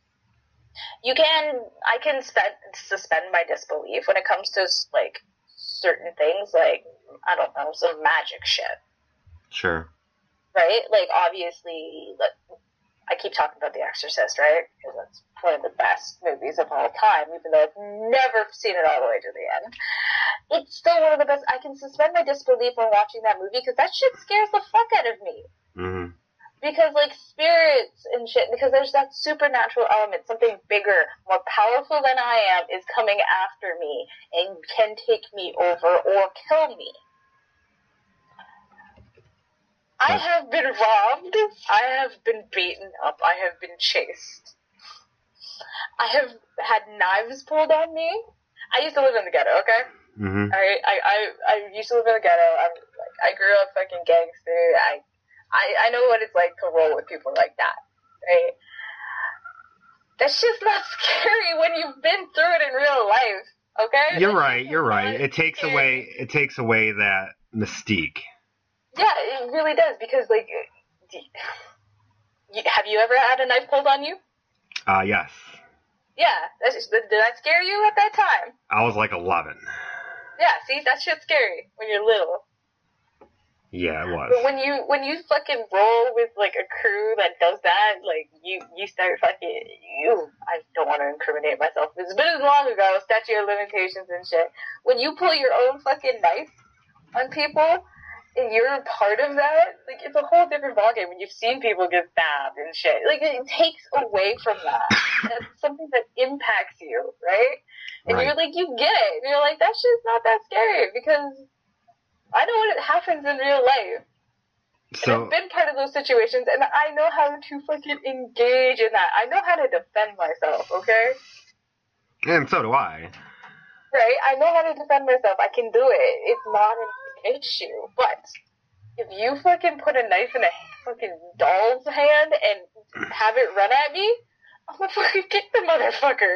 You can, I can spend, suspend my disbelief when it comes to, like, certain things, like, I don't know, some magic shit. Sure. Right? Like, obviously, like, I keep talking about The Exorcist, right? Because that's one of the best movies of all time, even though I've never seen it all the way to the end. It's still one of the best. I can suspend my disbelief when watching that movie, because that shit scares the fuck out of me. Mm-hmm. Because, like, spirits and shit, because there's that supernatural element, something bigger, more powerful than I am, is coming after me and can take me over or kill me. I have been robbed. I have been beaten up. I have been chased. I have had knives pulled on me. I used to live in the ghetto, okay? Mm-hmm. Alright, I, I, I used to live in the ghetto. I'm, like, I grew up fucking gangster. I, I, I know what it's like to roll with people like that, right? That's just not scary when you've been through it in real life, okay? You're Like, right. You're right. not It takes scary. away. It takes away that mystique. Yeah, it really does, because, like, do you, have you ever had a knife pulled on you? Uh, yes. Yeah, that's just, did that scare you at that time? I was like eleven. Yeah, see, that shit's scary when you're little. Yeah, it was. But when you when you fucking roll with like a crew that does that, like you you start fucking you. I don't want to incriminate myself. It's been as long ago, statute of limitations and shit. When you pull your own fucking knife on people and you're a part of that, like it's a whole different ballgame. When you've seen people get stabbed and shit, like it takes away from that. That's something that impacts you, right? And Right. you're like, you get it. And you're like, that shit's not that scary because I know what happens in real life. And So I've been part of those situations, and I know how to fucking engage in that. I know how to defend myself, okay? and so do I. Right? I know how to defend myself. I can do it. It's not an issue. But if you fucking put a knife in a fucking doll's hand and have it run at me, I'm gonna fucking kick the motherfucker.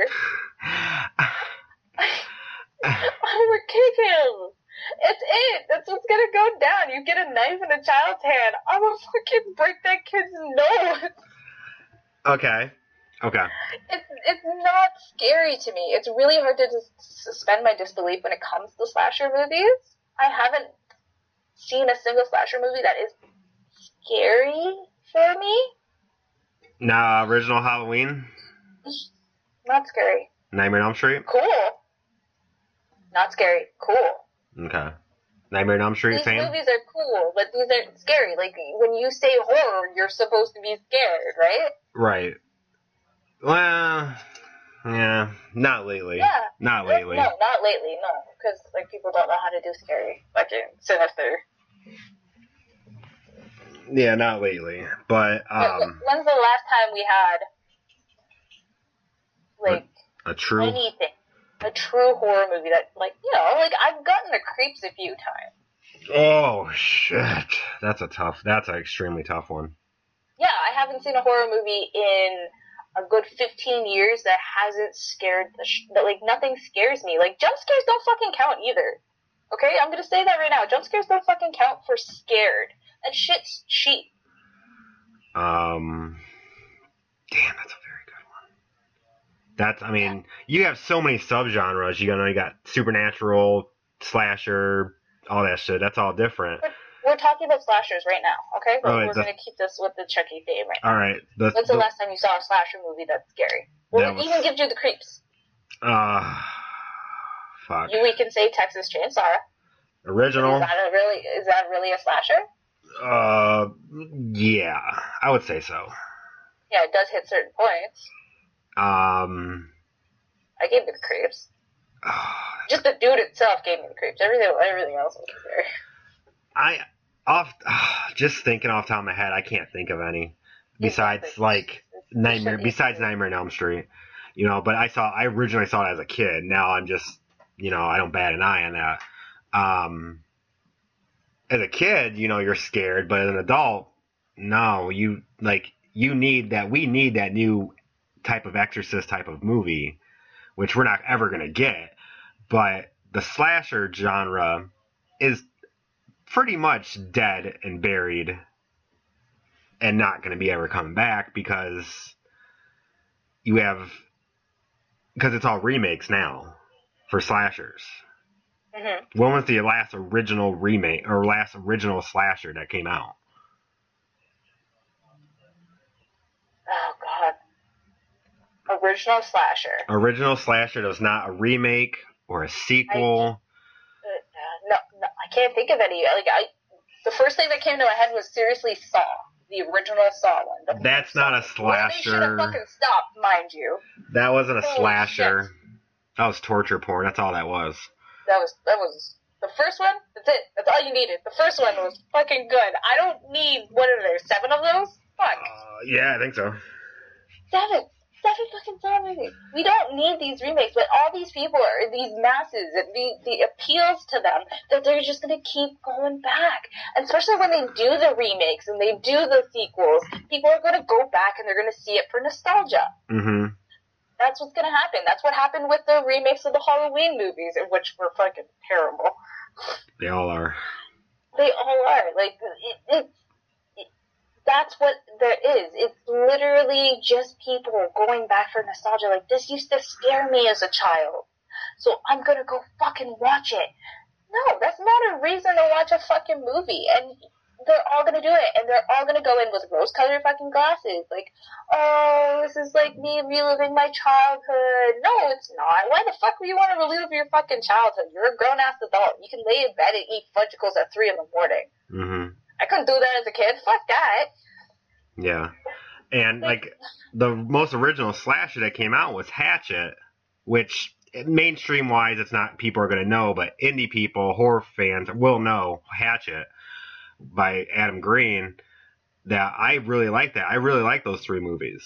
I'm gonna kick him. It's it. That's what's gonna go down. You get a knife in a child's hand, I'm gonna fucking break that kid's nose. Okay. Okay. It's it's not scary to me. It's really hard to just suspend my disbelief when it comes to slasher movies. I haven't seen a single slasher movie that is scary for me. Now, original Halloween, Not scary. Nightmare on Elm Street. Cool. Not scary. Cool. Okay. Nightmare on Elm Street These fan. movies are cool, but these aren't scary. Like, when you say horror, you're supposed to be scared, right? Right. Well, yeah, not lately. Yeah. Not lately. No, not lately, no. Because, like, people don't know how to do scary. Fucking sinister. Yeah, not lately. But um, When's the last time we had, like, a true. anything? A true horror movie that, like, you know, like, I've gotten the creeps a few times. Oh shit, that's a tough. That's an extremely tough one. Yeah, I haven't seen a horror movie in a good fifteen years that hasn't scared the sh- that like nothing scares me. Like jump scares don't fucking count either. Okay, I'm gonna say that right now. Jump scares don't fucking count for scared. That shit's cheap. Um, damn, that's a very good one. That's, I mean, you have so many subgenres. You know, you got supernatural, slasher, all that shit. That's all different. We're, we're talking about slashers right now, okay? But Right, we're the- gonna keep this with the Chucky theme right now. All right. The, When's the, the, last time you saw a slasher movie that's scary? Well, That it was- even gives you the creeps. uh, fuck. You, we can say Texas Chainsaw. Original. Is that a really? Is that really a slasher? Uh, yeah, I would say so. Yeah, it does hit certain points. Um, I gave me the creeps. Just the dude itself gave me the creeps. Everything, everything else was scary. I off just thinking off the top of my head, I can't think of any besides Exactly. like Nightmare. should- Besides Nightmare on Elm Street, you know. But I saw, I originally saw it as a kid. Now I'm just, you know, I don't bat an eye on that. Um, as a kid, you know, you're scared, but as an adult, no, you like you need that. We need that new type of Exorcist type of movie, which we're not ever gonna get. But the slasher genre is pretty much dead and buried and not going to be ever coming back because you have because it's all remakes now for slashers. Mm-hmm. When was the last original remake or last original slasher that came out? Oh god. Original slasher. Original slasher that was not a remake or a sequel. Uh, no, no, I can't think of any. Like I, the first thing that came to my head was seriously Saw, the original Saw one. The That's not a Well, they should have slasher. fucking stopped, mind you. That wasn't a Holy slasher. shit. That was torture porn. That's all that was. That was that was the first one. That's it. That's all you needed. The first one was fucking good. I don't need what are there seven of those? Fuck. Uh, yeah, I think so. Seven. Seven fucking Saw movies. We don't need these remakes, but all these people are, these masses, and the, the appeals to them, that they're just gonna keep going back. And especially when they do the remakes and they do the sequels, people are gonna go back and they're gonna see it for nostalgia. Mm-hmm. That's what's gonna happen. That's what happened with the remakes of the Halloween movies, which were fucking terrible. They all are. They all are. Like, it, it, it, that's what there is. It's literally just people going back for nostalgia. Like, this used to scare me as a child, so I'm gonna go fucking watch it. No, that's not a reason to watch a fucking movie. And they're all gonna do it, and they're all gonna go in with rose-colored fucking glasses. Like, oh, this is like me reliving my childhood. No, it's not. Why the fuck would you want to relive your fucking childhood? You're a grown-ass adult. You can lay in bed and eat fudgicles at three in the morning. Mm-hmm. I couldn't do that as a kid. Fuck that. Yeah. And, like, the most original slasher that came out was Hatchet, which, mainstream-wise, it's not people are going to know, but indie people, horror fans, will know Hatchet by Adam Green. That I really like that. I really like those three movies.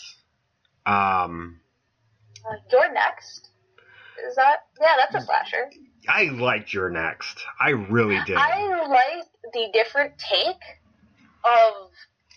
Um, Uh, You're Next. Is that? Yeah, that's a slasher. I liked Your Next. I really did. I liked the different take of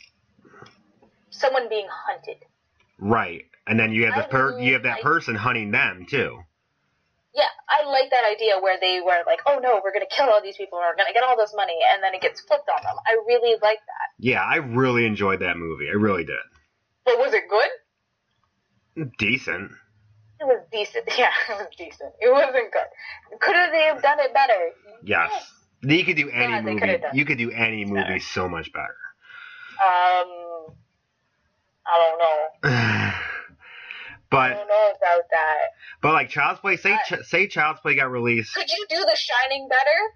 someone being hunted. Right. And then you have the I per- really you have that like- person hunting them, too. Yeah, I like that idea where they were like, oh no, we're gonna kill all these people and we're gonna get all this money, and then it gets flipped on them. I really like that. Yeah, I really enjoyed that movie. I really did. But was it good? Decent. It was decent. Yeah, it was decent. It wasn't good. Could have they have done it better? Yes. You could do any Yeah, they movie. could've done You could do any movie better. so much better. Um, I don't know. I but don't know about that. but like Child's Play, say Ch- say Child's Play got released. Could you do The Shining better?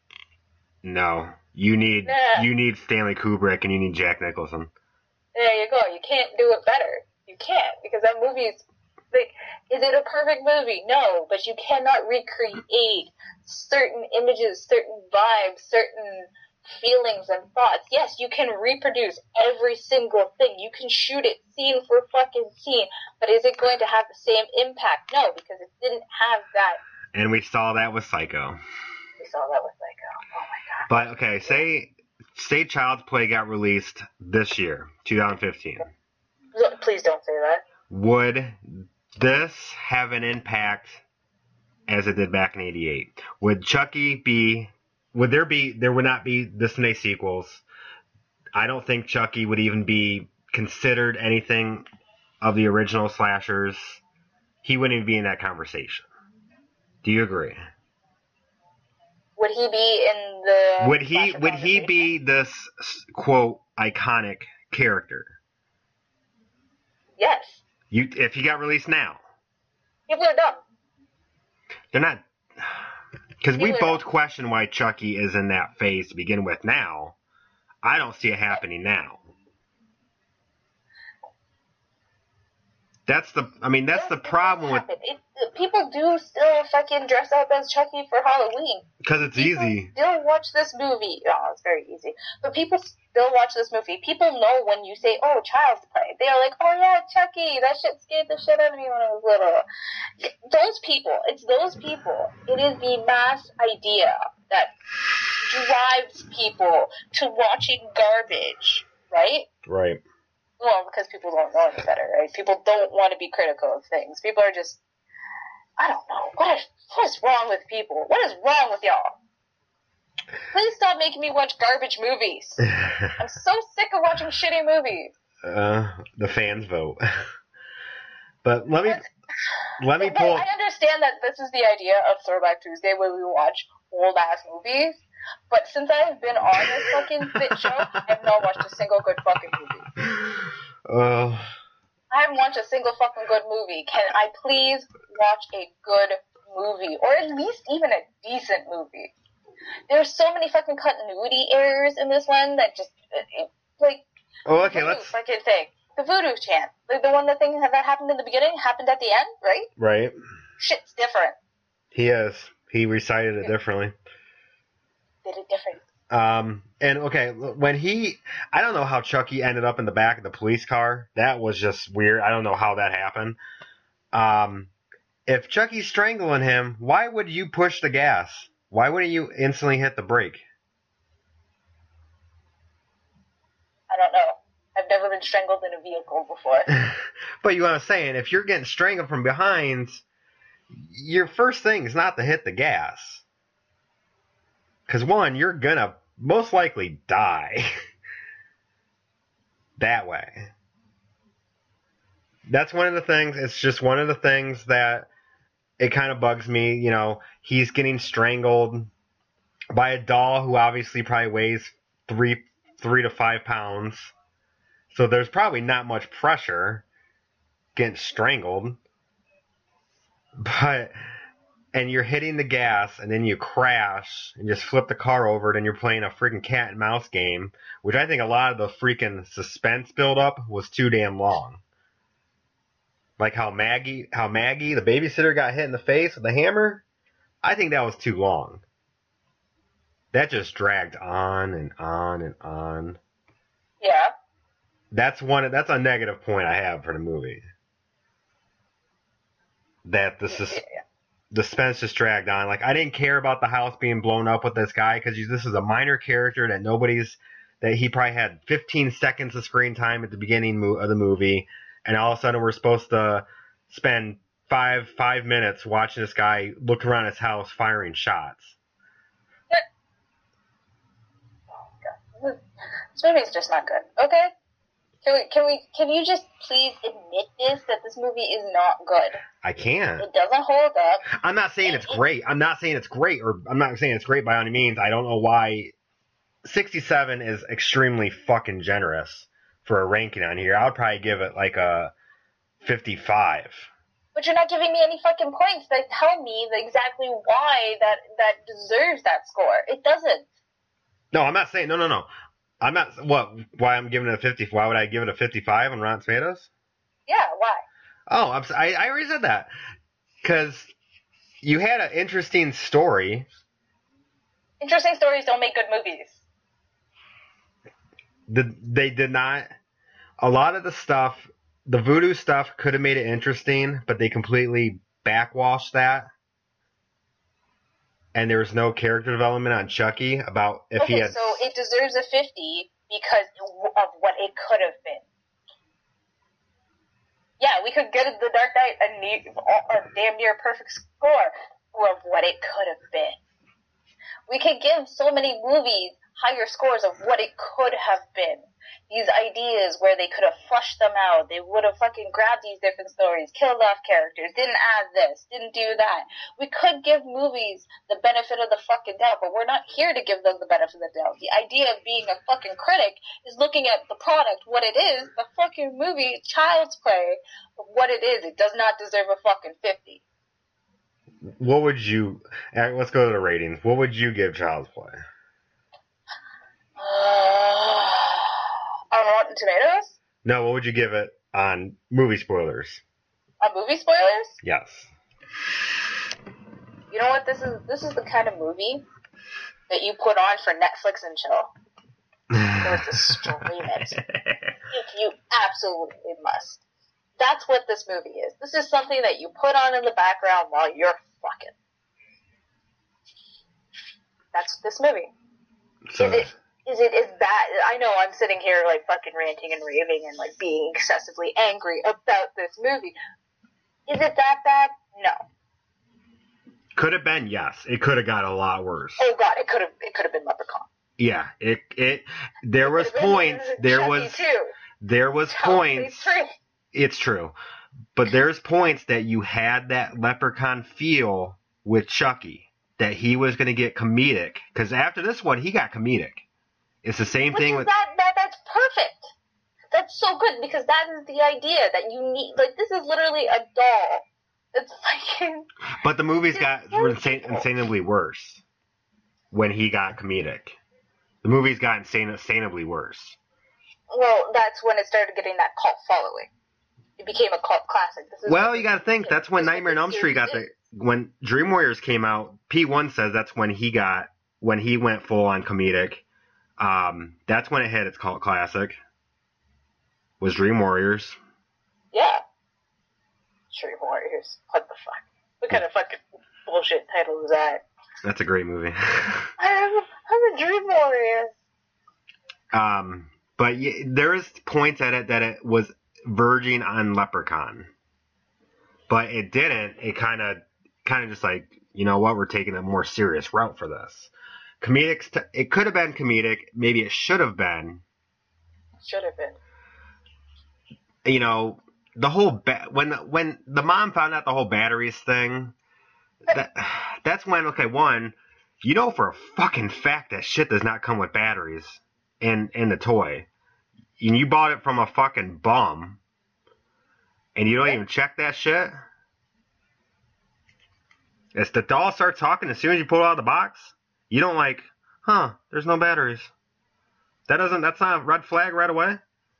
No, you need Nah. you need Stanley Kubrick and you need Jack Nicholson. There you go. You can't do it better. You can't, because that movie is like, is it a perfect movie? No, but you cannot recreate certain images, certain vibes, certain feelings and thoughts. Yes, you can reproduce every single thing. You can shoot it scene for fucking scene, but is it going to have the same impact? No, because it didn't have that. And we saw that with Psycho. We saw that with Psycho. Oh my god. But okay, say say Child's Play got released this year, twenty fifteen. Look, please don't say that. would this have an impact as it did back in eighty-eight? Would Chucky be, would there be, there would not be this many sequels. I don't think Chucky would even be considered anything of the original slashers. He wouldn't even be in that conversation. Do you agree? Would he be in the? Would he would he be this quote iconic character? Yes. You if he got released now. People are dumb. They're not, because we People are both dumb. question why Chucky is in that phase to begin with. Now, I don't see it happening now. That's the, I mean, that's the problem with, It, it, people do still fucking dress up as Chucky for Halloween. because it's People easy. still watch this movie. Oh, it's very easy. But people still watch this movie. People know when you say, oh, Child's Play. They are like, oh yeah, Chucky. That shit scared the shit out of me when I was little. Those people. It's those people. It is the mass idea that drives people to watching garbage, right? Right. Well, because people don't know any better, right? People don't want to be critical of things. People are just, I don't know. What is, what is wrong with people? What is wrong with y'all? Please stop making me watch garbage movies. I'm so sick of watching shitty movies. uh, the fans vote. But let me, let me pull. I understand that this is the idea of Throwback Tuesday where we watch old ass movies, but since I've been on this fucking shit show, I've not watched a single good fucking movie. Uh, I haven't watched a single fucking good movie. Can I please watch a good movie? Or at least even a decent movie? There's so many fucking continuity errors in this one that just, it, it, like, oh, okay, voodoo let's, fucking thing. The voodoo chant. Like, the one that thing that happened in the beginning happened at the end, right? right. Shit's different. He is. He recited it differently. Did it different. Um, and okay, when he, I don't know how Chucky ended up in the back of the police car. That was just weird. I don't know how that happened. Um, if Chucky's strangling him, why would you push the gas? Why wouldn't you instantly hit the brake? I don't know. I've never been strangled in a vehicle before. But you know what I'm saying? If you're getting strangled from behind, your first thing is not to hit the gas. Because, one, you're going to most likely die that way. That's one of the things. It's just one of the things that it kind of bugs me. You know, he's getting strangled by a doll who obviously probably weighs three, three to five pounds. So there's probably not much pressure getting strangled. But... and you're hitting the gas, and then you crash, and just flip the car over, and you're playing a freaking cat and mouse game, which I think a lot of the freaking suspense buildup was too damn long. Like how Maggie, how Maggie, the babysitter, got hit in the face with a hammer. I think that was too long. That just dragged on and on and on. Yeah. That's one. That's a negative point I have for the movie. That the sus- the suspense just dragged on. Like, I didn't care about the house being blown up with this guy because this is a minor character that nobody's, that he probably had fifteen seconds of screen time at the beginning of the movie, and all of a sudden we're supposed to spend five five minutes watching this guy look around his house firing shots. This movie's just not good. Okay? Can we, can we, can you just please admit this, that this movie is not good? I can't. It doesn't hold up. I'm not saying it's great. I'm not saying it's great, or I'm not saying it's great by any means. I don't know why sixty-seven is extremely fucking generous for a ranking on here. I would probably give it like a fifty-five. But you're not giving me any fucking points that tell me the exactly why that, that deserves that score. It doesn't. No, I'm not saying, no, no, no. I'm not, what, why I'm giving it a fifty, why would I give it a fifty-five on Rotten Tomatoes? Yeah, why? Oh, I'm, I, I already said that. Because you had an interesting story. Interesting stories don't make good movies. The, they did not. A lot of the stuff, the voodoo stuff could have made it interesting, but they completely backwashed that. And there was no character development on Chucky about if okay, he had... so it deserves a fifty because of what it could have been. Yeah, we could give The Dark Knight a, ne- a damn near perfect score of what it could have been. We could give so many movies higher scores of what it could have been. These ideas where they could have flushed them out. They would have fucking grabbed these different stories, killed off characters, didn't add this, didn't do that. We could give movies the benefit of the fucking doubt, but we're not here to give them the benefit of the doubt. The idea of being a fucking critic is looking at the product, what it is, the fucking movie, Child's Play, what it is. It does not deserve a fucking fifty. What would you... Let's go to the ratings. What would you give Child's Play? Uh, on Rotten Tomatoes? No, what would you give it on movie spoilers? On movie spoilers? Yes. You know what? This is this is the kind of movie that you put on for Netflix and chill. Or to stream it. If you absolutely must. That's what this movie is. This is something that you put on in the background while you're fucking. That's this movie. So, is it is it as bad? I know I'm sitting here like fucking ranting and raving and like being excessively angry about this movie. Is it that bad? No. could have been, yes. It could have got a lot worse. Oh god, it could have it could have been Leprechaun. Yeah, it it there was points. There was there was points. It's true. But there's points that you had that Leprechaun feel with Chucky, that he was going to get comedic. Because after this one, he got comedic. It's the same Which thing is with... That, that, that's perfect. That's so good, because that is the idea, that you need... Like, this is literally a doll. It's like... But the movies got insane, insanely worse when he got comedic. The movies got insane, insanely worse. Well, that's when it started getting that cult following. It became a cult classic. This is well, you got to think that's when Nightmare on Elm Street got the when Dream Warriors came out. P one says that's when he got when he went full on comedic. Um, that's when it hit its cult classic. Was Dream Warriors? Yeah. Dream Warriors. What the fuck? What kind of fucking bullshit title is that? That's a great movie. I'm, I'm a Dream Warrior. Um, but yeah, there is points at it that it was verging on Leprechaun, but it didn't. It kind of, kind of just like, you know what, we're taking a more serious route for this. Comedic, st- it could have been comedic. Maybe it should have been. Should have been. You know, the whole ba- when when the mom found out the whole batteries thing. That that's when okay, one, you know for a fucking fact that shit does not come with batteries in in the toy. And you bought it from a fucking bum, and you don't even check that shit? As the doll starts talking, as soon as you pull it out of the box, you don't like, huh, there's no batteries. That doesn't, that's not a red flag right away?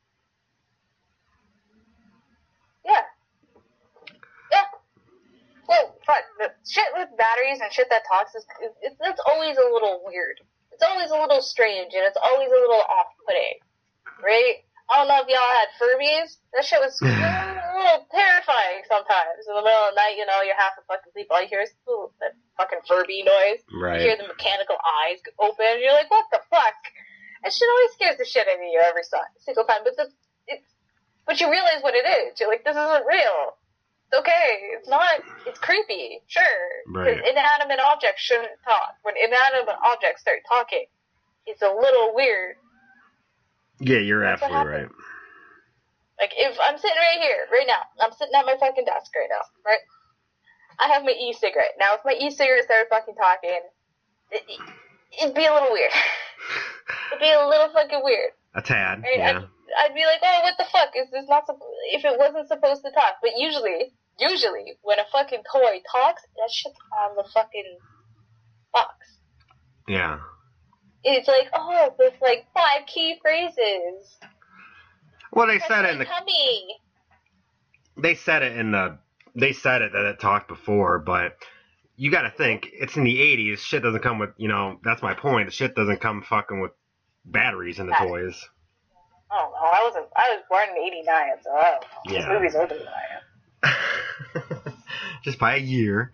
Yeah. Yeah. Well, but the shit with batteries and shit that talks, is it's, it's always a little weird. It's always a little strange, and it's always a little off-putting. Right? I don't know if y'all had Furbies. That shit was a little terrifying sometimes. In the middle of the night, you know, you're half fucking asleep. All you hear is ooh, that fucking Furby noise. Right. You hear the mechanical eyes open. And you're like, what the fuck? That shit always scares the shit out of you every single time. But, the, it's, but you realize what it is. You're like, this isn't real. It's okay. It's not. It's creepy. Sure. Right. Inanimate objects shouldn't talk. When inanimate objects start talking, it's a little weird. Yeah, you're That's absolutely right. Like, if I'm sitting right here, right now, I'm sitting at my fucking desk right now, right? I have my e-cigarette. Now, if my e-cigarette started fucking talking, it, it'd be a little weird. It'd be a little fucking weird. A tad, Right? yeah. I'd, I'd be like, oh, what the fuck? Is this not supposed... If it wasn't supposed to talk. But usually, usually, when a fucking toy talks, that shit's on the fucking box. Yeah. It's like, oh, with like five key phrases. Well, they That's said my it in the... tummy. They said it in the... They said it that it talked before, but you gotta think, it's in the eighties, shit doesn't come with, you know, that's my point, the shit doesn't come fucking with batteries in the Batteries. toys. Oh no, I wasn't. I was born in eighty-nine, so I don't know. Yeah. This movie's older than I am. Just by a year.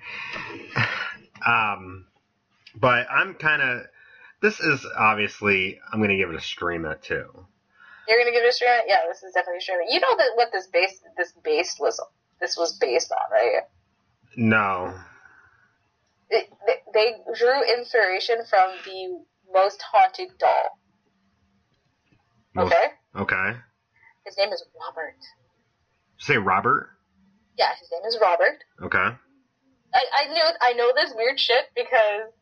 Um, but I'm kind of... This is obviously... I'm gonna give it a stream at two. You're gonna give it a stream? Yeah, this is definitely a stream. You know that what this base this based was this was based on, right? No. It, they, they drew inspiration from the Most Haunted Doll. Most, Okay? Okay. His name is Robert. Say Robert? Yeah, his name is Robert. Okay. I, I knew I know this weird shit because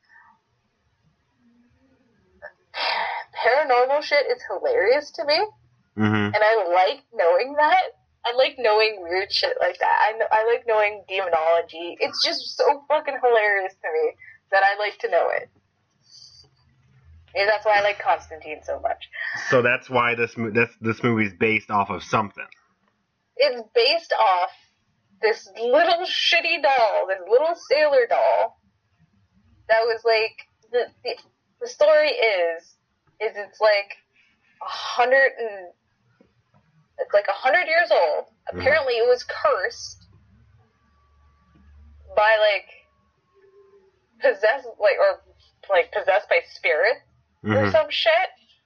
paranormal shit is hilarious to me, Mm-hmm. and I like knowing that. I like knowing weird shit like that. I know, I like knowing demonology. It's just so fucking hilarious to me that I like to know it. Maybe that's why I like Constantine so much. So that's why this mo- this this movie's based off of something. It's based off this little shitty doll, this little sailor doll, that was like, the, the, the story is, is it's like a hundred and, it's like a hundred years old. Apparently it was cursed by like, possessed, like, or like possessed by spirits Mm-hmm. or some shit.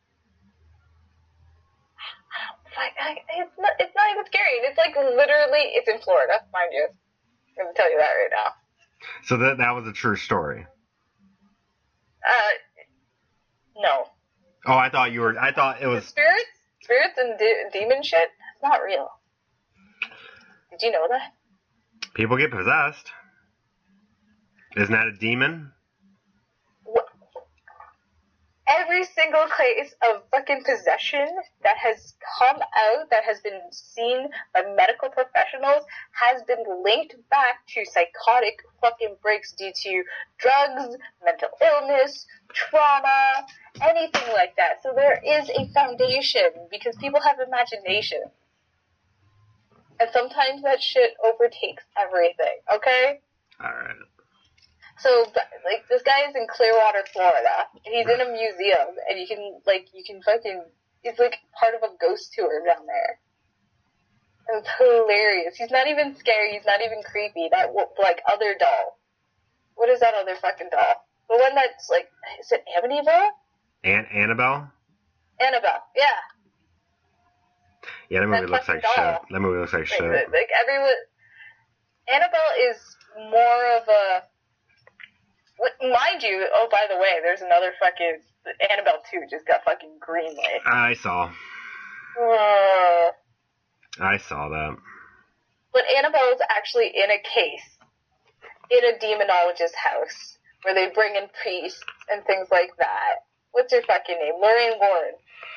Like, I, it's not, it's not even scary. It's like literally, it's in Florida, mind you. I'm gonna tell you that right now. So that that was a true story. Uh, no. Oh, I thought you were. I thought it was. Spirits, spirits and de- demon shit. That's not real. Did you know that? People get possessed. Isn't that a demon? What? Every single case of fucking possession that has come out, that has been seen by medical professionals, has been linked back to psychotic fucking breaks due to drugs, mental illness, trauma, anything like that. So there is a foundation, because people have imagination. And sometimes that shit overtakes everything, okay? Alright. So, like, this guy is in Clearwater, Florida, and he's in a museum, and you can, like, you can fucking, it's like part of a ghost tour down there. And it's hilarious. He's not even scary, he's not even creepy. That, like, other doll. What is that other fucking doll? The one that's, like, is it Amityville? An- Annabelle? Annabelle, yeah. Yeah, that movie That looks like fucking doll. shit. That movie looks like Like, shit. like, everyone, Annabelle is more of a, mind you, oh, by the way, there's another fucking, Annabelle two just got fucking greenlit. I saw. Uh, I saw that. but Annabelle is actually in a case in a demonologist's house where they bring in priests and things like that. What's your fucking name? Lorraine Warren.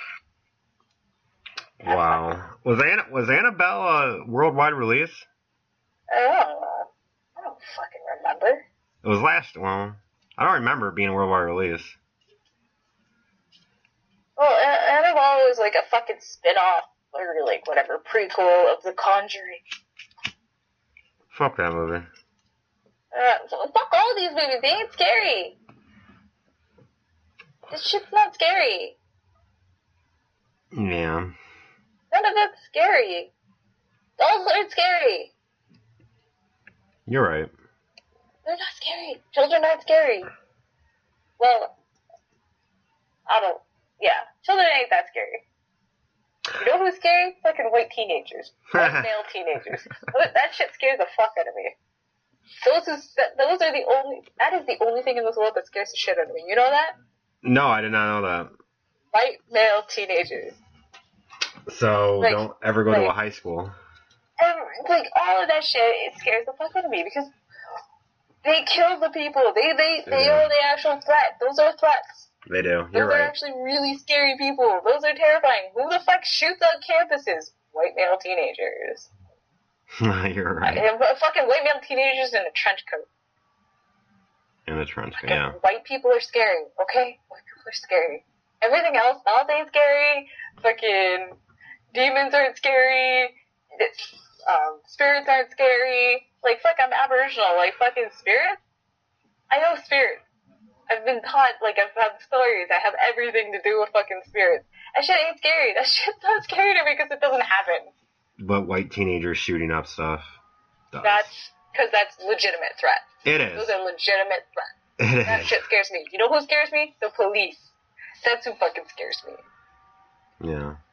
Wow. Was Anna- was Annabelle a worldwide release? I don't know. I don't fucking remember. It was last. Well, I don't remember it being a worldwide release. Well, A- Annabelle was like a fucking spin-off, or like whatever, prequel of The Conjuring. Fuck that movie. Uh, so fuck all these movies, they ain't scary. This shit's not scary. Yeah. None of it's scary. Dolls aren't scary. You're right. They're not scary. Children aren't scary. Well, I don't, yeah. Children ain't that scary. You know who's scary? Fucking white teenagers. White male teenagers. That shit scares the fuck out of me. Those who, those are the only, that is the only thing in this world that scares the shit out of me. You know that? No, I did not know that. White male teenagers. So Like- don't ever go to a like- high school. And, like, all of that shit, it scares the fuck out of me because they kill the people. They, they, they Yeah. are the actual threat. Those are threats. They do. Those You're are right. actually really scary people. Those are terrifying. Who the fuck shoots on campuses? White male teenagers. You're right. And fucking white male teenagers in a trench coat. In the trench, Fucking yeah. White people are scary, okay? White people are scary. Everything else, dolls ain't scary. Fucking demons aren't scary. Um, spirits aren't scary. Like, fuck, I'm Aboriginal. Like, fucking spirits? I know spirits. I've been taught, like, I've had stories. I have everything to do with fucking spirits. That shit ain't scary. That shit's not scary to me because it doesn't happen. But white teenagers shooting up stuff. Does. That's, because that's legitimate threat. It is. Those are legitimate threats. It That is. shit scares me. You know who scares me? The police. That's who fucking scares me. Yeah.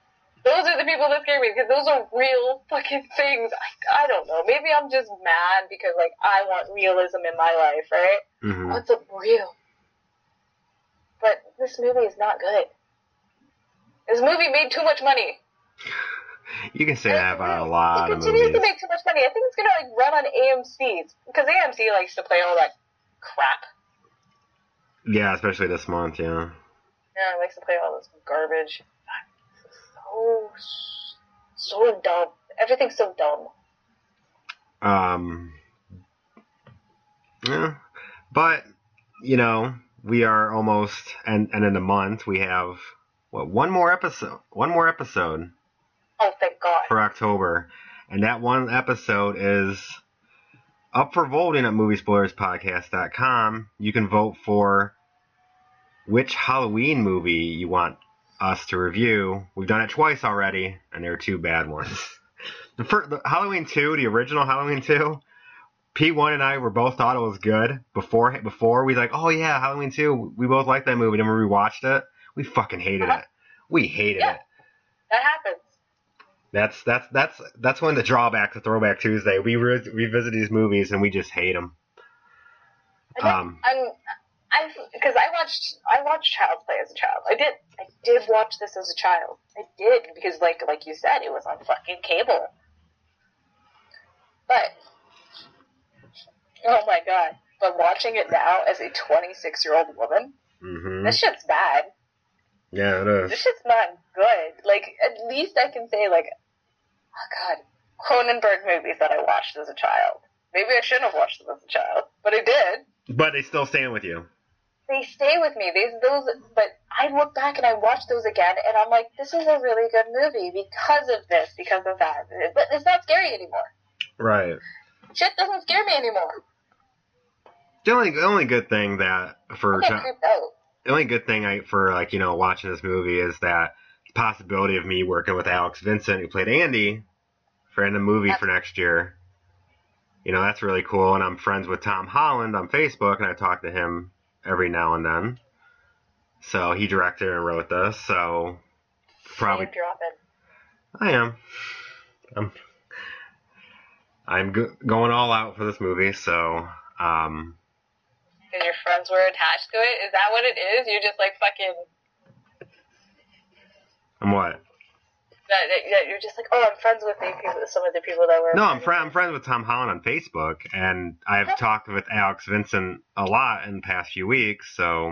Those are the people that scare me, because those are real fucking things. I, I don't know. Maybe I'm just mad because, like, I want realism in my life, right? Mm-hmm. What's up real? But this movie is not good. This movie made too much money. You can say that about a lot it of continues movies. to make too much money. I think it's gonna like run on A M C because A M C likes to play all that crap. Yeah, especially this month, yeah. Yeah, it likes to play all this garbage. So, so dumb. Everything's so dumb. Um, yeah, but, you know, we are almost, and, and in the month, we have, what, one more episode, one more episode. Oh, thank God. For October. And that one episode is up for voting at movie spoilers podcast dot com. You can vote for which Halloween movie you want us to review. We've done it twice already, and there are two bad ones. The, first, the Halloween two, the original Halloween two, P one and I were both thought it was good. Before, before we like, oh yeah, Halloween two, we both liked that movie. Then when we rewatched it, we fucking hated uh-huh. it. We hated yeah, it. That happens. That's that's that's that's one of the drawbacks of Throwback Tuesday. We re- revisit these movies and we just hate them. Um, I'm, I because I watched I watched Child's Play as a child. I did I did watch this as a child. I did because like like you said, it was on fucking cable. But oh my god! But watching it now as a twenty-six year old woman, mm-hmm. this shit's bad. Yeah, it is. This shit's not good. Like at least I can say like, oh god, Cronenberg movies that I watched as a child. Maybe I shouldn't have watched them as a child, but I did. But they still stand with you. They stay with me. They, those, but I look back and I watch those again, and I'm like, this is a really good movie because of this, because of that. But it's not scary anymore. Right. Shit doesn't scare me anymore. The only the only good thing that for I get creeped out. the only good thing I for like you know watching this movie is that possibility of me working with Alex Vincent, who played Andy, for in the movie for next year. You know, that's really cool, and I'm friends with Tom Holland on Facebook, and I talk to him every now and then. So he directed and wrote this, so probably... Name dropping. I am. I'm, I'm go- going all out for this movie, so... Um, and your friends were attached to it? Is that what it is? You're just like fucking... I'm what? That, that you're just like, oh, I'm friends with the people, some of the people that were... No, I'm, fr- I'm friends with Tom Holland on Facebook, and I've talked with Alex Vincent a lot in the past few weeks, so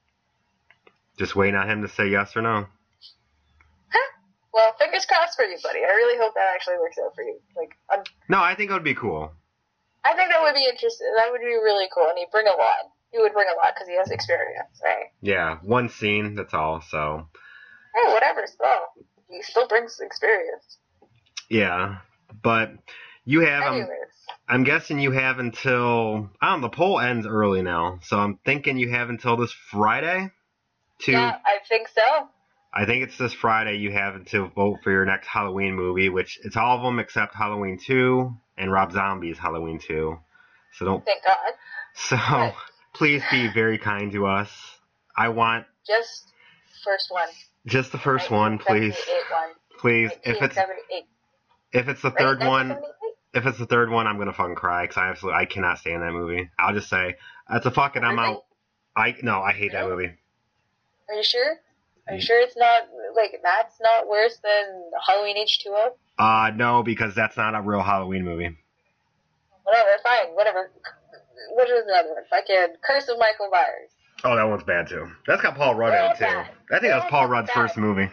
just waiting on him to say yes or no. Huh. Well, fingers crossed for you, buddy. I really hope that actually works out for you. Like, I'm, No, I think it would be cool. I think that would be interesting. That would be really cool, and he'd bring a lot. He would bring a lot because he has experience, right? Yeah, one scene, that's all, so... Hey, whatever, still. He still brings experience. Yeah, but you have... I'm, Anyways. I'm guessing you have until... I don't know, the poll ends early now, so I'm thinking you have until this Friday to... Yeah, I think so. I think it's this Friday you have to vote for your next Halloween movie, which it's all of them except Halloween two and Rob Zombie's Halloween two. So don't... Thank God. So, But please be very kind to us. I want just first one. just the first one, please. nineteen seventy-eight one. Please. If it's nineteen seventy-eight. if it's the Right? third one, nineteen seventy-eight? if it's the third one, I'm gonna fucking cry because I absolutely I cannot stand that movie. I'll just say that's a fucking I'm Really? out. I no, I hate that No? movie. Are you sure? Are you sure it's not, like, that's not worse than Halloween H two O? Uh no, because that's not a real Halloween movie. Whatever, fine, whatever. What is another one? Fucking Curse of Michael Myers. Oh, that one's bad too. That's got Paul Rudd in They're it too. all bad. I think that was They're Paul all Rudd's bad. first movie.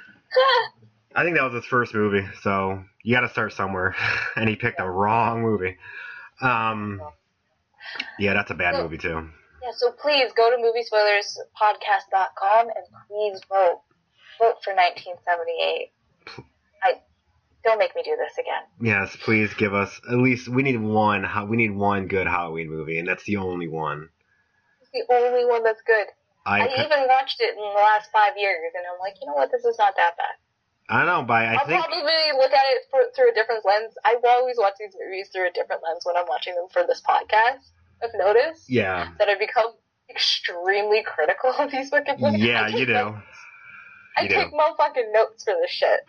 I think that was his first movie, so you got to start somewhere. And he picked the wrong movie. Um, yeah, that's a bad So- movie too. Yeah, so please go to movie spoilers podcast dot com and please vote. Vote for nineteen seventy-eight. I don't make me do this again. Yes, please give us at least. We need one. ho- We need one good Halloween movie, and that's the only one. It's the only one that's good. I I could- even watched it in the last five years, and I'm like, you know what? This is not that bad. I don't know, but I I'll think probably look at it for, through a different lens. I always watch these movies through a different lens when I'm watching them for this podcast. I've noticed yeah, that I've become extremely critical of these fucking movies. yeah, I take you do. notes. I You do. take motherfucking notes for this shit.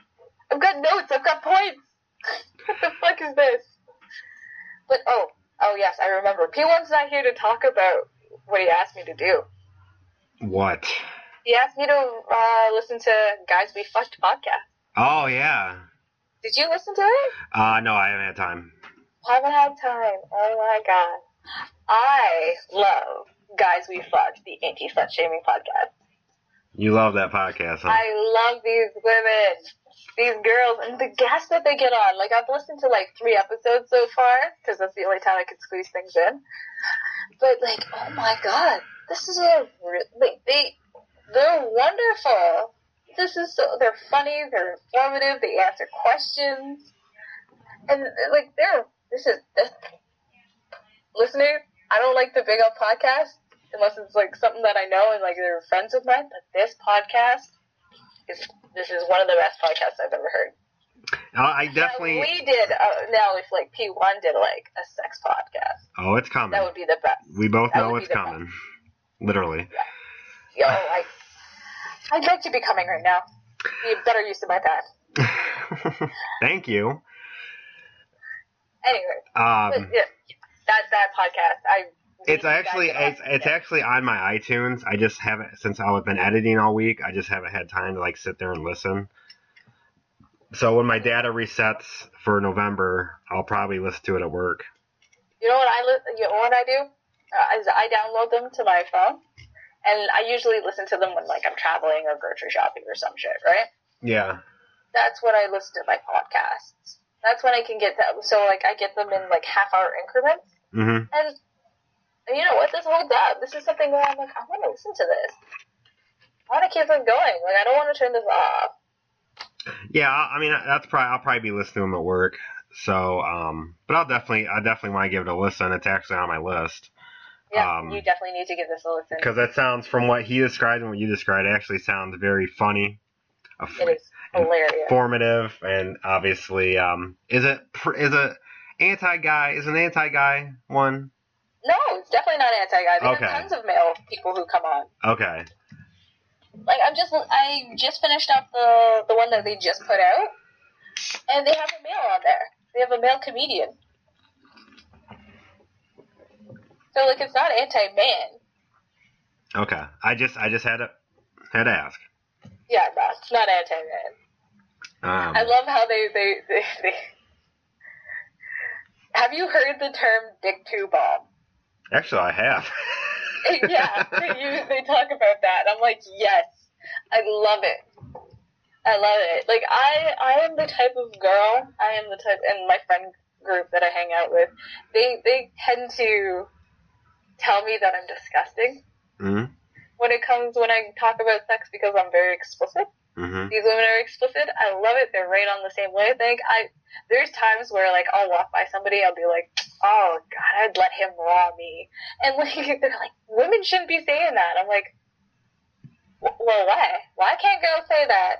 I've got notes. I've got points. What the fuck is this? But, oh, oh yes, I remember. P one's not here to talk about what he asked me to do. What? He asked me to uh, listen to Guys We Fucked podcast. Oh, yeah. Did you listen to it? Uh, no, I haven't had time. Haven't had time. Oh my god. I love Guys We Fucked, the anti-slut shaming podcast. You love that podcast, huh? I love these women, these girls, and the guests that they get on. Like, I've listened to like three episodes so far, because that's the only time I can squeeze things in. But like, oh my god, this is a, like, they, they're wonderful. This is so, they're funny, they're informative, they answer questions. And like, they're, this is, this, listeners, I don't like the Big Up podcast, unless it's like something that I know and like they're friends of mine, but this podcast is, this is one of the best podcasts I've ever heard. Uh, I definitely... Now, we did, uh, now if like P one did like a sex podcast. Oh, it's coming. That would be the best. We both That know would it's be the coming. Literally. Yeah. Yo, I, I'd like to be coming right now. Be a better use of my time. Thank you. Anyway, Um, but, yeah, that that podcast, I. it's actually you guys it's get it's on. actually on my iTunes. I just haven't, since I've been editing all week, I just haven't had time to like sit there and listen. So when my data resets for November, I'll probably listen to it at work. You know what I li- you know what I do? Uh, is I download them to my phone, and I usually listen to them when like I'm traveling or grocery shopping or some shit, right? Yeah. That's when I listen to my podcasts. That's when I can get them. So like I get them in like half hour increments, Mhm. and, and you know what? This holds up. This is something where I'm like, I want to listen to this. I want to keep it going. Like I don't want to turn this off. Yeah. I I mean, that's probably I'll probably be listening to them at work. So, um, but I'll definitely I definitely want to give it a listen. It's actually on my list. Yeah, Um, you definitely need to give this a listen. Because that sounds, from what he described and what you described, it actually sounds very funny. It is hilarious. Informative, and obviously, um, is it pr- is it anti-guy? Is an anti-guy one? No, it's definitely not anti-guy. They Okay. have tons of male people who come on. Okay. Like I'm just, I just finished up the the one that they just put out, and they have a male on there. They have a male comedian. So like it's not anti-man. Okay. I just I just had to had to ask. Yeah, no, it's not anti-man. Um, I love how they, they, they, they... Have you heard the term dick two bomb? Actually, I have. Yeah, they, use, they talk about that. I'm like, yes, I love it. I love it. Like, I, I am the type of girl, I am the type, and my friend group that I hang out with, they, they tend to tell me that I'm disgusting. Mm-hmm. When it comes, when I talk about sex, because I'm very explicit. Mm-hmm. These women are explicit. I love it. They're right on the same wavelength. I there's times where like I'll walk by somebody, I'll be like, oh god, I'd let him raw me, and like they're like, women shouldn't be saying that. I'm like, well, why? Why can't girls say that?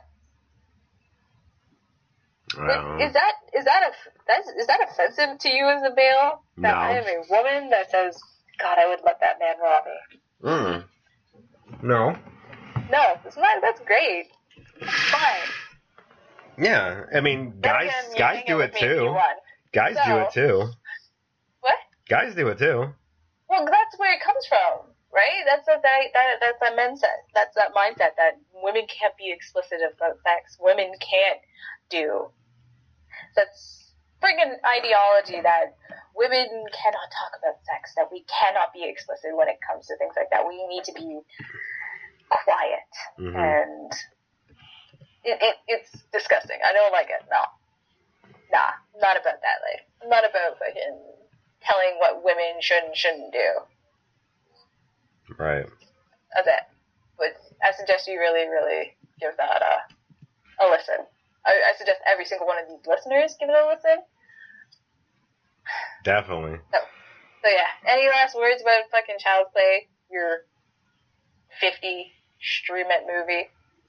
Um, Is, is that is that a that's, is that offensive to you as a male? That No. I am a woman that says, God, I would let that man raw me. mm. No. No, it's not. That's great. It's fine. Yeah. I mean, Then guys again, you guys hang do out it with me if you too. want. Guys do So- it too. What? Guys do it too. Well, that's where it comes from, right? That's a, that, that that's that mindset. That's that mindset that women can't be explicit about sex. Women can't do. That's friggin' ideology that women cannot talk about sex. That we cannot be explicit when it comes to things like that. We need to be quiet, Mhm. and it, it it's disgusting. I don't like it. No, nah, not about that. Like, not about fucking telling what women should and shouldn't do. Right. That's it. But I suggest you really, really give that a, a listen. I, I suggest every single one of these listeners give it a listen. Definitely. So, so yeah. Any last words about fucking Child's Play? Your fifty stream it movie?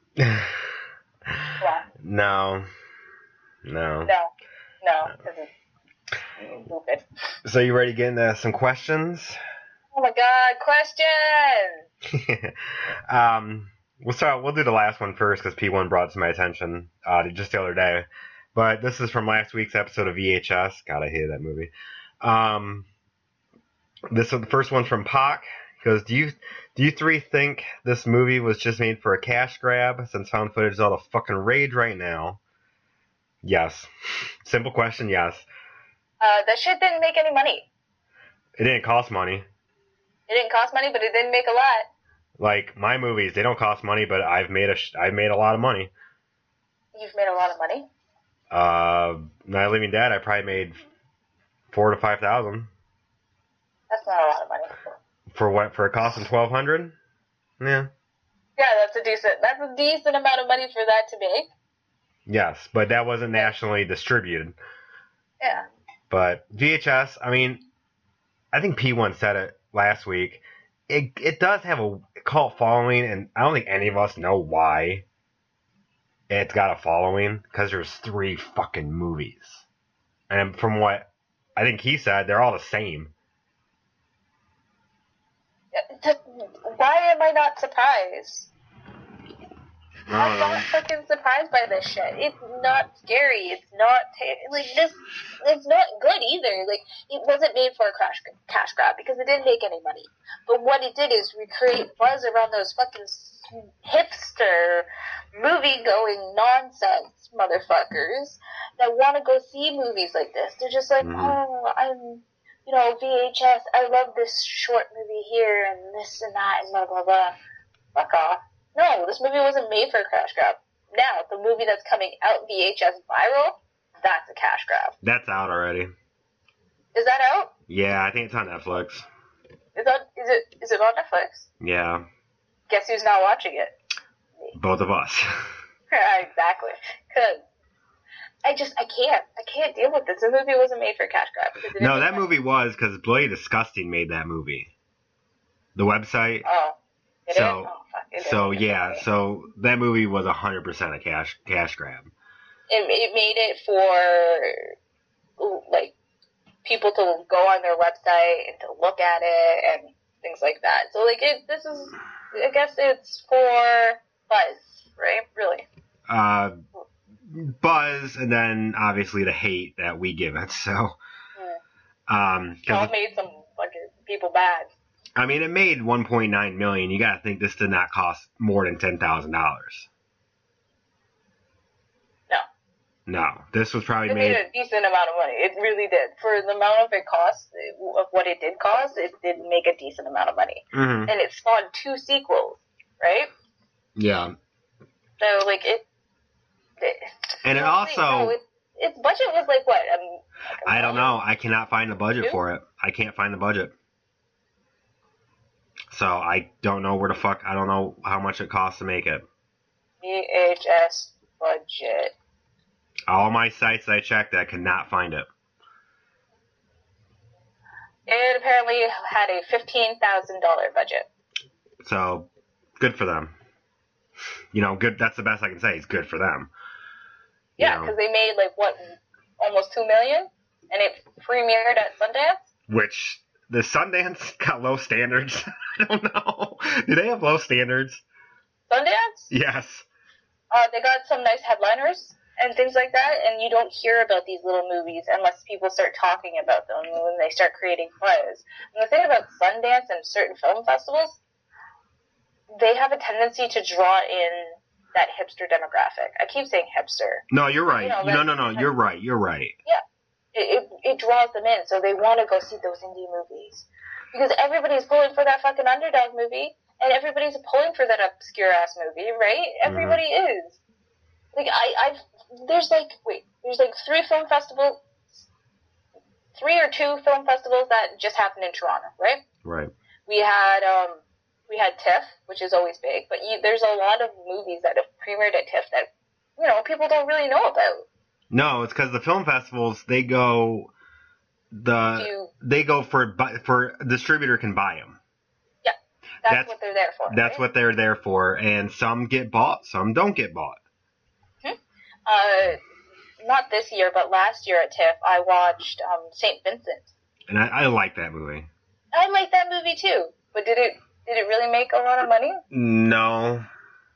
What? No. No. No. No. Because it's stupid. So you ready to get into some questions? Oh my god, question! um, we'll start. We'll do the last one first because P one brought it to my attention uh, just the other day. But this is from last week's episode of V H S. God, I hated that movie. Um, this is the first one from Pac. He goes, do you do you three think this movie was just made for a cash grab since found footage is all the fucking rage right now? Yes. Simple question, yes. Uh, that shit didn't make any money. It didn't cost money. It didn't cost money, but it didn't make a lot. Like, my movies, they don't cost money, but I've made a sh- I've made a lot of money. You've made a lot of money? Uh, Night of the Living Dead, I probably made four to five thousand. That's not a lot of money. For what? For a cost of twelve hundred? Yeah. Yeah, that's a decent. That's a decent amount of money for that to make. Yes, but that wasn't nationally distributed. Yeah. But V H S, I mean, I think P one said it last week. It it does have a cult following, and I don't think any of us know why it's got a following, because there's three fucking movies. And from what I think he said, they're all the same. Why am I not surprised? I don't I'm know. not fucking surprised by this shit. It's not scary. It's not ta- like this. It's not good either. Like, it wasn't made for a crash cash grab because it didn't make any money. But what it did is recreate buzz around those fucking hipster movie-going nonsense motherfuckers that want to go see movies like this. They're just like, Mhm. oh, I'm, you know, V H S. I love this short movie here and this and that and blah blah blah. Fuck off. No, this movie wasn't made for a cash grab. Now, the movie that's coming out V H S viral, that's a cash grab. That's out already. Is that out? Yeah, I think it's on Netflix. Is that is it is it on Netflix? Yeah, Guess who's not watching it? both of us. Exactly. Cause I just I can't I can't deal with this. The movie wasn't made for a cash grab. because it didn't No, make that money. movie was, because Bloody Disgusting made that movie. The website. Oh, it So- is? Oh, fuck, it So, is. yeah, so that movie was one hundred percent a cash cash grab. It it made it for like people to go on their website and to look at it and things like that. So like it this is I guess it's for buzz, right? Really. Uh, buzz, and then obviously the hate that we give it. So, um, Y'all 'cause, made some fucking people bad. I mean, it made one point nine million. You got to think this did not cost more than ten thousand dollars. No. No, this was probably It made made. a decent amount of money. It really did. For the amount of it cost, of what it did cost, it did make a decent amount of money. Mhm. And it spawned two sequels, right? Yeah, So like it. it and it no, wait, also. no, it, its budget was like what? Um, like a I don't million? know. I cannot find the budget Two? for it. I can't find the budget. So I don't know where the fuck. I don't know how much it costs to make it. V H S budget. All my sites I checked, I could not find it. It apparently had a fifteen thousand dollar budget. So good for them. You know, good. That's the best I can say. It's good for them. You Yeah, know, because they made like what, almost two million, and it premiered at Sundance. which the Sundance got low standards. I don't know. Do they have low standards? Sundance? Yes. Uh, they got some nice headliners and things like that, and you don't hear about these little movies unless people start talking about them when they start creating buzz. And the thing about Sundance and certain film festivals, they have a tendency to draw in that hipster demographic. I keep saying hipster. No, you're right. You know, no, that- no, no. You're right. You're right. It, it, it draws them in, so they want to go see those indie movies. Because everybody's pulling for that fucking underdog movie, and everybody's pulling for that obscure-ass movie, right? Everybody is. Like, I, I've, there's like, wait, there's like three film festivals, three or two film festivals that just happened in Toronto, right? Right. We had, um, we had TIFF, which is always big, but you, there's a lot of movies that have premiered at TIFF that, you know, people don't really know about. No, it's because the film festivals they go the You, they go for bu- for a distributor can buy them. that's, That's- what they're there for. That's right? what they're there for, and some get bought, some don't get bought. Uh, not this year, but last year at TIFF, I watched um, Saint Vincent. And I, I like that movie. I like that movie too, but did it did it really make a lot of money? No,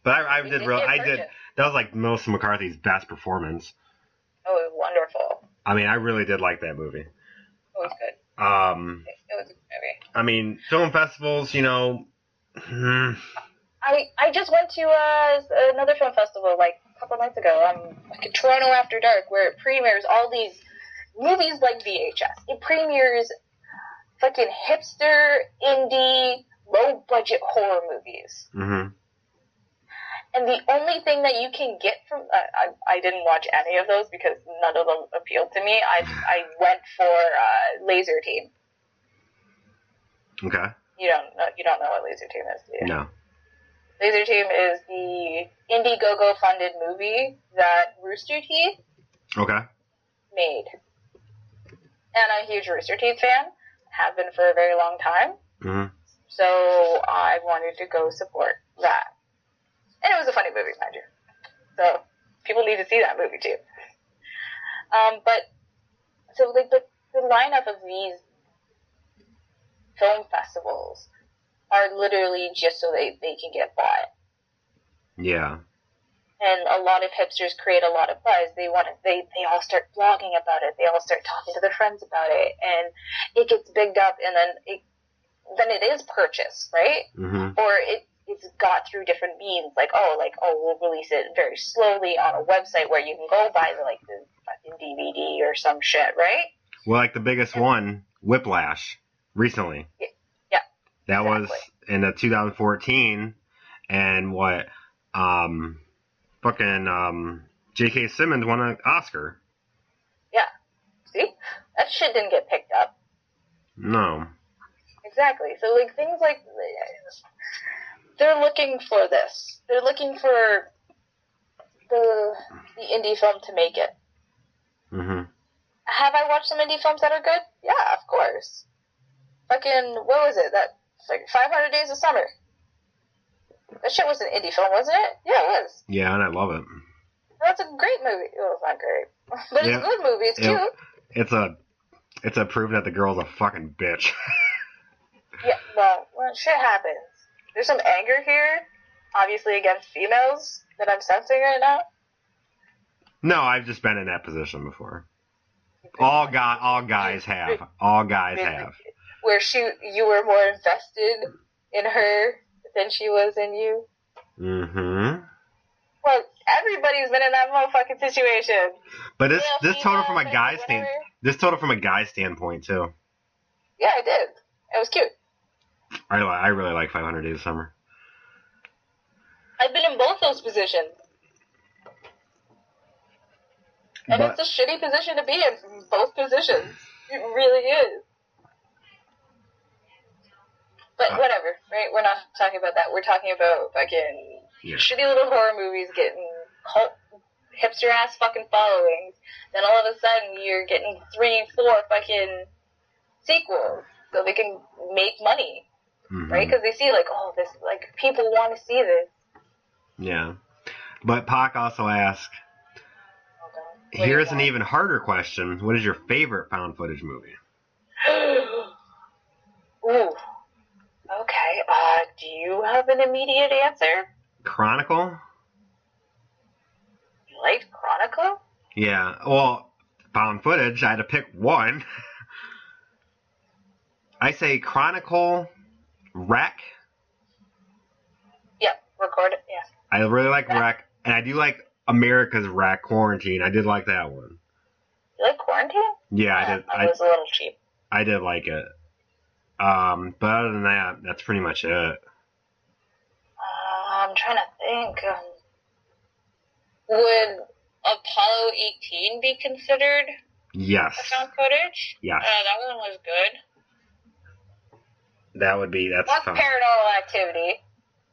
But I, I We did did real. get I did. purchased. That was like Melissa McCarthy's best performance. Oh, it was wonderful. I mean, I really did like that movie. It was good. Um, It was a good movie. I mean, film festivals, you know. hmm, I I just went to uh, another film festival like a couple nights ago. Um, like in Toronto After Dark, where it premieres all these movies like V H S. It premieres fucking hipster, indie, low budget horror movies. hmm And the only thing that you can get from uh, I I didn't watch any of those because none of them appealed to me. I I went for uh, Laser Team. Okay. You don't know, you don't know what Laser Team is, do you? No. Laser Team is the Indiegogo funded movie that Rooster Teeth Okay. made. And I'm a huge Rooster Teeth fan. Have been for a very long time. hmm So I wanted to go support that. And it was a funny movie, mind you. So people need to see that movie too. Um, but so like the, the lineup of these film festivals are literally just so they, they can get bought. Yeah. And a lot of hipsters create a lot of buzz. They want to, they, they all start blogging about it. They all start talking to their friends about it, and it gets bigged up, and then it, then it is purchased, right? hmm Or it, it's got through different means, like, oh, like, oh, we'll release it very slowly on a website where you can go buy the, like, the fucking D V D or some shit, right? Well, like the biggest one, Whiplash, recently. Yeah. That was Exactly. in the two thousand fourteen, and what, um, fucking, um, J K. Simmons won an Oscar. Yeah. See? That shit didn't get picked up. No. Exactly. So, like, things like, they're looking for this. They're looking for the the indie film to make it. hmm Have I watched some indie films that are good? Yeah, of course. Fucking, what was it? That, like, five hundred Days of Summer. That shit was an indie film, wasn't it? Yeah, it was. Yeah, and I love it. That's a great movie. Well, it's not great. But Yeah. it's a good movie. It's Yeah. cute. It's a, it's a proof that the girl's a fucking bitch. Yeah, well, well, shit happens. There's some anger here, obviously against females, that I'm sensing right now. No, I've just been in that position before. All guy, all guys have. All guys have. Where she, you were more invested in her than she was in you. hmm Well, everybody's been in that motherfucking situation. But this, Male, this total from a female, guy whatever. stand, this total from a guy standpoint too. Yeah, I did. It was cute. I, li- I really like five hundred Days of Summer. I've been in both those positions. And But- it's a shitty position to be in from both positions. It really is. But Uh, whatever, right? We're not talking about that. We're talking about fucking Yeah. shitty little horror movies getting cult, hipster ass fucking followings. Then all of a sudden you're getting three, four fucking sequels so they can make money, Mhm. right? Because they see like, oh, this, like, people want to see this. Yeah. But Pac also asked, Oh, God. What do you here's an want? even harder question. What is your favorite found footage movie? Ooh. Okay. Uh, do you have an immediate answer? Chronicle? You liked Chronicle? Yeah. Well, found footage, I had to pick one. I say Chronicle, Wreck. Yeah. Record it. Yeah. I really like Wreck, and I do like America's Wreck, Quarantine. I did like that one. You like Quarantine? Yeah, I Uh, did. That I, was a little cheap. I did like it. Um, but other than that, that's pretty much it. Uh, I'm trying to think. Um, would Apollo eighteen be considered Yes. a found footage? Yes. Uh, that one was good. That would be, that's Fuck fun. Paranormal Activity.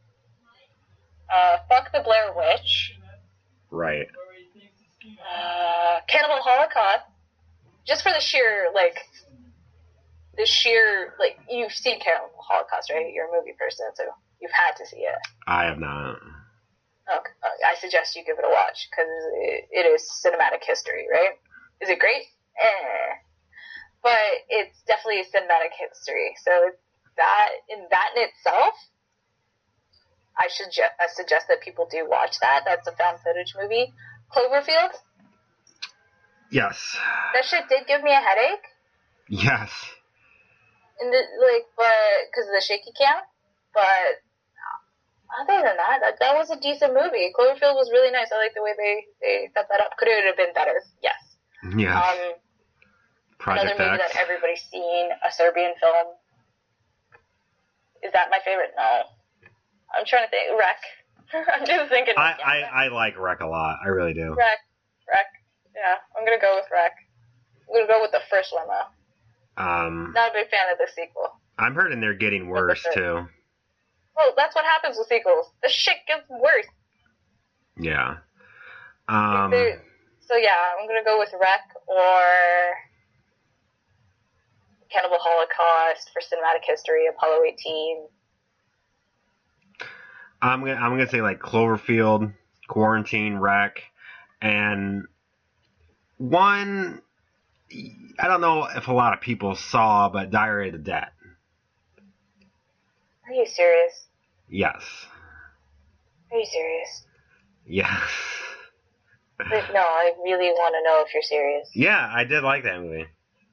Uh, fuck the Blair Witch. Right. Uh, Cannibal Holocaust. Just for the sheer, like, the sheer, like, you've seen Cannibal Holocaust, right? You're a movie person, so you've had to see it. I have not. Okay. Uh, I suggest you give it a watch, because it, it is cinematic history, right? Is it great? Eh. But it's definitely cinematic history, so that, in that in itself, I should ju- I suggest that people do watch that. That's a found footage movie. Cloverfield. Yes. That shit did give me a headache. Yes. And the, like, but because of the shaky cam. But other than that, that, that was a decent movie. Cloverfield was really nice. I like the way they they set that up. Could it have been better? Yes. Yeah. Um, Project another movie X. that everybody's seen, a Serbian film. Is that my favorite? No. I'm trying to think. Wreck. I'm just thinking. I, yeah, I, I like Wreck a lot. I really do. Wreck. Wreck. Yeah, I'm gonna go with Wreck. I'm gonna go with the first one though. Um, Not a big fan of the sequel. I'm hearing they're getting worse too. Well, that's what happens with sequels. The shit gets worse. Yeah. Um. They're- so yeah, I'm gonna go with Wreck or Cannibal Holocaust for cinematic history, Apollo eighteen. I'm gonna I'm gonna say like Cloverfield, Quarantine, Wreck, and one. I don't know if a lot of people saw, but Diary of the Dead. Are you serious? Yes. Are you serious? Yes. Like, no, I really want to know if you're serious. Yeah, I did like that movie.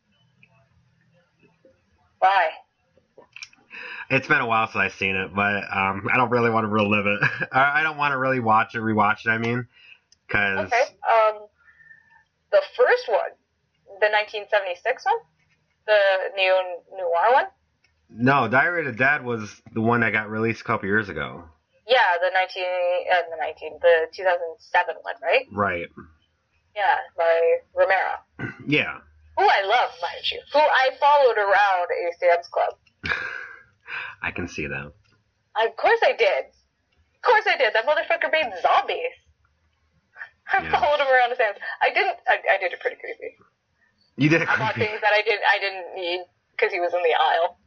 Why? It's been a while since I've seen it, but um, I don't really want to relive it. I I don't want to really watch it, rewatch it. I mean, because Okay. Um, the first one, the nineteen seventy-six one, the neo noir one. no, Diary of the Dead was the one that got released a couple years ago. Yeah, the nineteen, uh, the nineteen, the two thousand seven one, right? Right. Yeah, by Romero. Yeah. Who I love, mind you. Who I followed around a Sam's Club. I can see that. Of course I did. Of course I did. That motherfucker made zombies. I Yeah. followed him around a Sam's. I didn't. I, I did it pretty creepy. You did it I bought creepy. things that I didn't. I didn't need because he was in the aisle.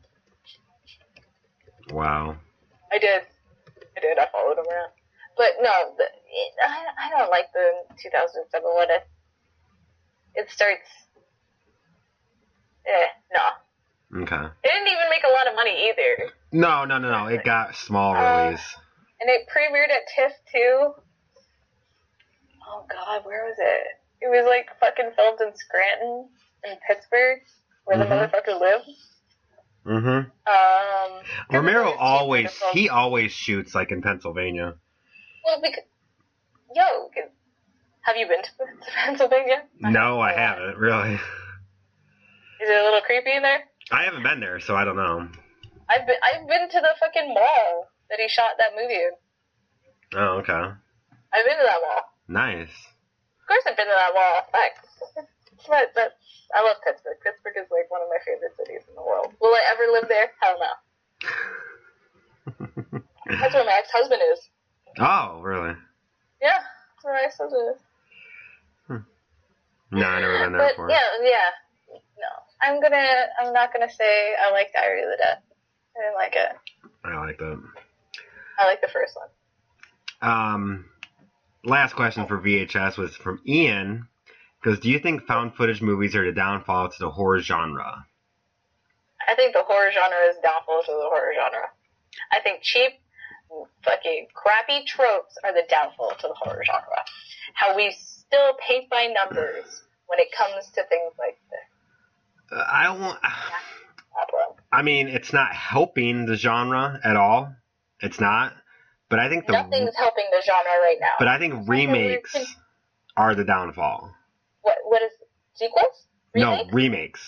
Wow. I did. I did. I followed him around. But no, the, it, I, I don't like the two thousand seven one. It, it starts. Eh, no. Okay. It didn't even make a lot of money either. No, no, no, no. It got small Uh, release. And it premiered at TIFF too. Oh god, where was it? It was like fucking filmed in Scranton, in Pittsburgh, where Mhm. the motherfucker lived. Mm-hmm. Um, Romero Pittsburgh always is filmed- he always shoots like in Pennsylvania. Well, because yo, have you been to Pennsylvania? No, I haven't really. Is it a little creepy in there? I haven't been there, so I don't know. I've been. I've been to the fucking mall that he shot that movie in. Oh, okay. I've been to that mall. Nice. Of course, I've been to that mall. Fuck. It's my, that's, I love Pittsburgh. Pittsburgh is like one of my favorite cities in the world. Will I ever live there? Hell no. That's where my ex-husband is. Oh, really? Yeah, that's where my ex-husband is. No, I never been there But before. yeah, yeah. No, I'm gonna. I'm not gonna say I like Diary of the Dead. I didn't like it. I like that. I like the first one. Um, last question for V H S was from Ian. Because do you think found footage movies are the downfall to the horror genre? I think the horror genre is downfall to the horror genre. I think cheap, fucking crappy tropes are the downfall to the horror genre. How we still paint by numbers when it comes to things like this. Uh, I don't want. Opera. I mean, it's not helping the genre at all. It's not. But I think the. Nothing's helping the genre right now. But I think remakes are the downfall. What? What is sequels? Remakes? No, remakes.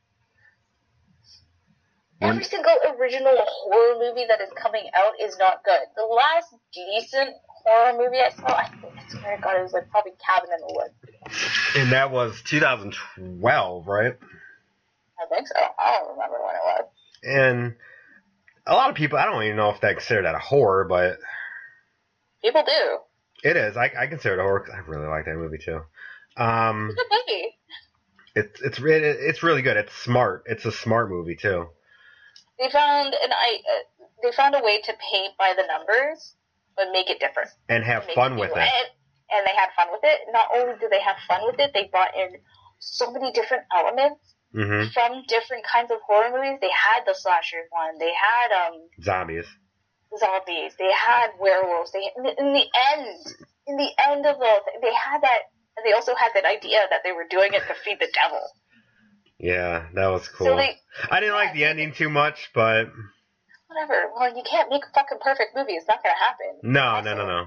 Every When- single original horror movie that is coming out is not good. The last decent horror movie I saw, I, think, I swear to God, it was like probably Cabin in the Woods. And that was two thousand twelve, right? I think so. I don't remember when it was. And a lot of people, I don't even know if they consider that a horror, but People do. it is. I, I consider it a horror 'cause I really like that movie too. Um, It's a good movie. it's it's re- it's really good. It's smart. It's a smart movie too. They found an I. Uh, they found a way to paint by the numbers, but make it different. And have Make fun it with new. it. And, and they had fun with it. Not only did they have fun with it, they brought in so many different elements Mm-hmm. from different kinds of horror movies. They had the slasher one. They had um Zombies. zombies. They had werewolves. They in the, in the end, in the end of the whole thing, they had that. And they also had that idea that they were doing it to feed the devil. Yeah, that was cool. So they, I didn't like the ending too much, but whatever. Well, you can't make a fucking perfect movie. It's not gonna happen. no, no, no, no.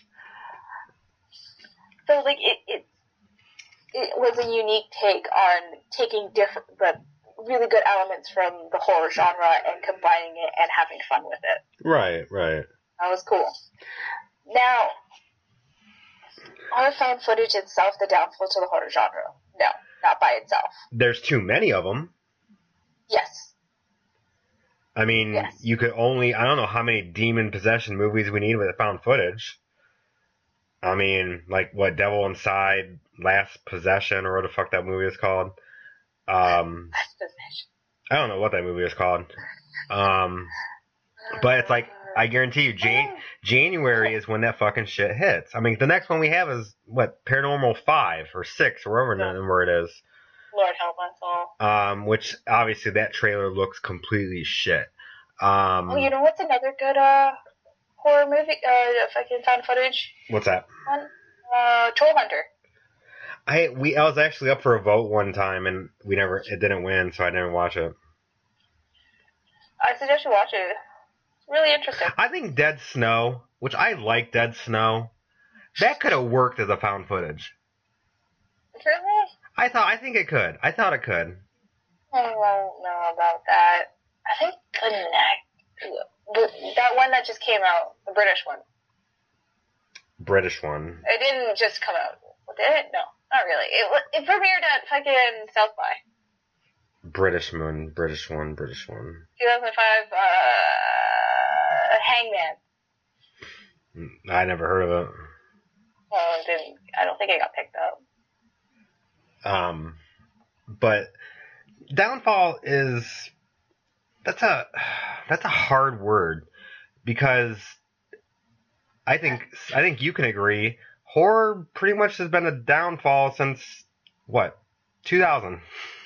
So like it, it, it was a unique take on taking different, but really good elements from the horror genre and combining it and having fun with it. Right, right. That was cool. Now, are found footage itself the downfall to the horror genre? No, not by itself. There's too many of them. Yes. I mean, Yes. you could only, I don't know how many demon possession movies we need with found footage. I mean, like, what, Devil Inside, Last Possession, or what the fuck that movie is called. Um, I don't know what that movie is called. Um, but it's like, I guarantee you, Jan- January is when that fucking shit hits. I mean, the next one we have is, what, Paranormal five or six, or wherever Yeah. number it is. Lord help us all. Um, which, obviously, that trailer looks completely shit. Um, Oh, you know what's another good uh horror movie? Uh, if I can find footage what's that? one, uh, Troll Hunter. I we I was actually up for a vote one time, and we never it didn't win, so I didn't watch it. I suggest you watch it. It's really interesting. I think Dead Snow, which I like Dead Snow, that could have worked as a found footage. Really? I thought I think it could. I thought it could. I don't know about that. I think the next, the, that one that just came out, the British one. British one. It didn't just come out. Did it? No, not really. It it premiered at fucking South by. British one. British one. British one. two thousand five, uh, Hangman. I never heard of it. Well, it didn't, I don't think it got picked up. Um, but downfall is that's a that's a hard word because I think I think you can agree horror pretty much has been a downfall since what two thousand.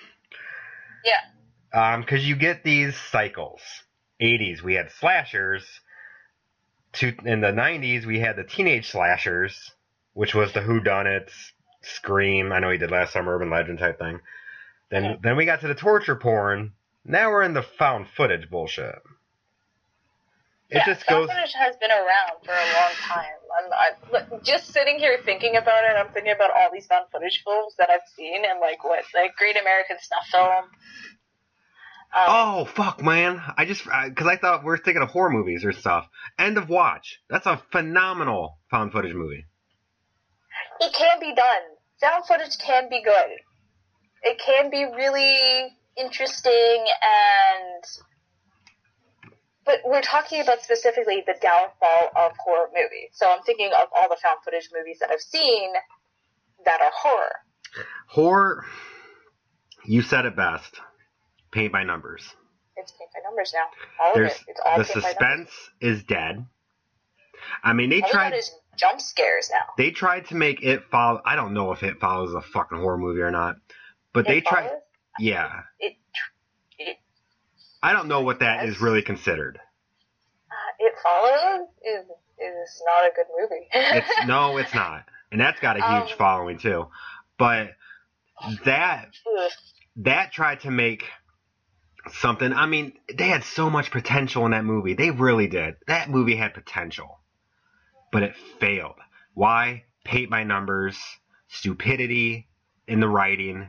Yeah. Um, because you get these cycles. eighties we had slashers. To, in the nineties we had the teenage slashers, which was the whodunits. Scream, I know he did last summer, Urban Legend type thing. Then Okay. then we got to the torture porn. Now we're in the found footage bullshit. It Yeah, just found goes. footage has been around for a long time. I'm, I, look, just sitting here thinking about it, I'm thinking about all these found footage films that I've seen and like what, like Great American Snuff Film. Um, Oh fuck, man! I just because I thought we were thinking of horror movies or stuff. End of Watch. That's a phenomenal found footage movie. It can be done. Found footage can be good. It can be really interesting and... But we're talking about specifically the downfall of horror movies. So I'm thinking of all the found footage movies that I've seen that are horror. Horror. You said it best. Paint by numbers. It's paint by numbers now. All There's of it. It's all the paint by numbers. suspense is dead. I mean, they All we tried. got is jump scares now. They tried to make it follow. I don't know if it follows a fucking horror movie or not, but they It tried. follows? Yeah, It, it, I don't know what that is really considered. uh, it follows is is not a good movie. It's no, it's not, and that's got a huge Um, following too. But that Ugh. that tried to make something. I mean, they had so much potential in that movie. They really did. That movie had potential, but it failed. Why? Paint by numbers, stupidity in the writing.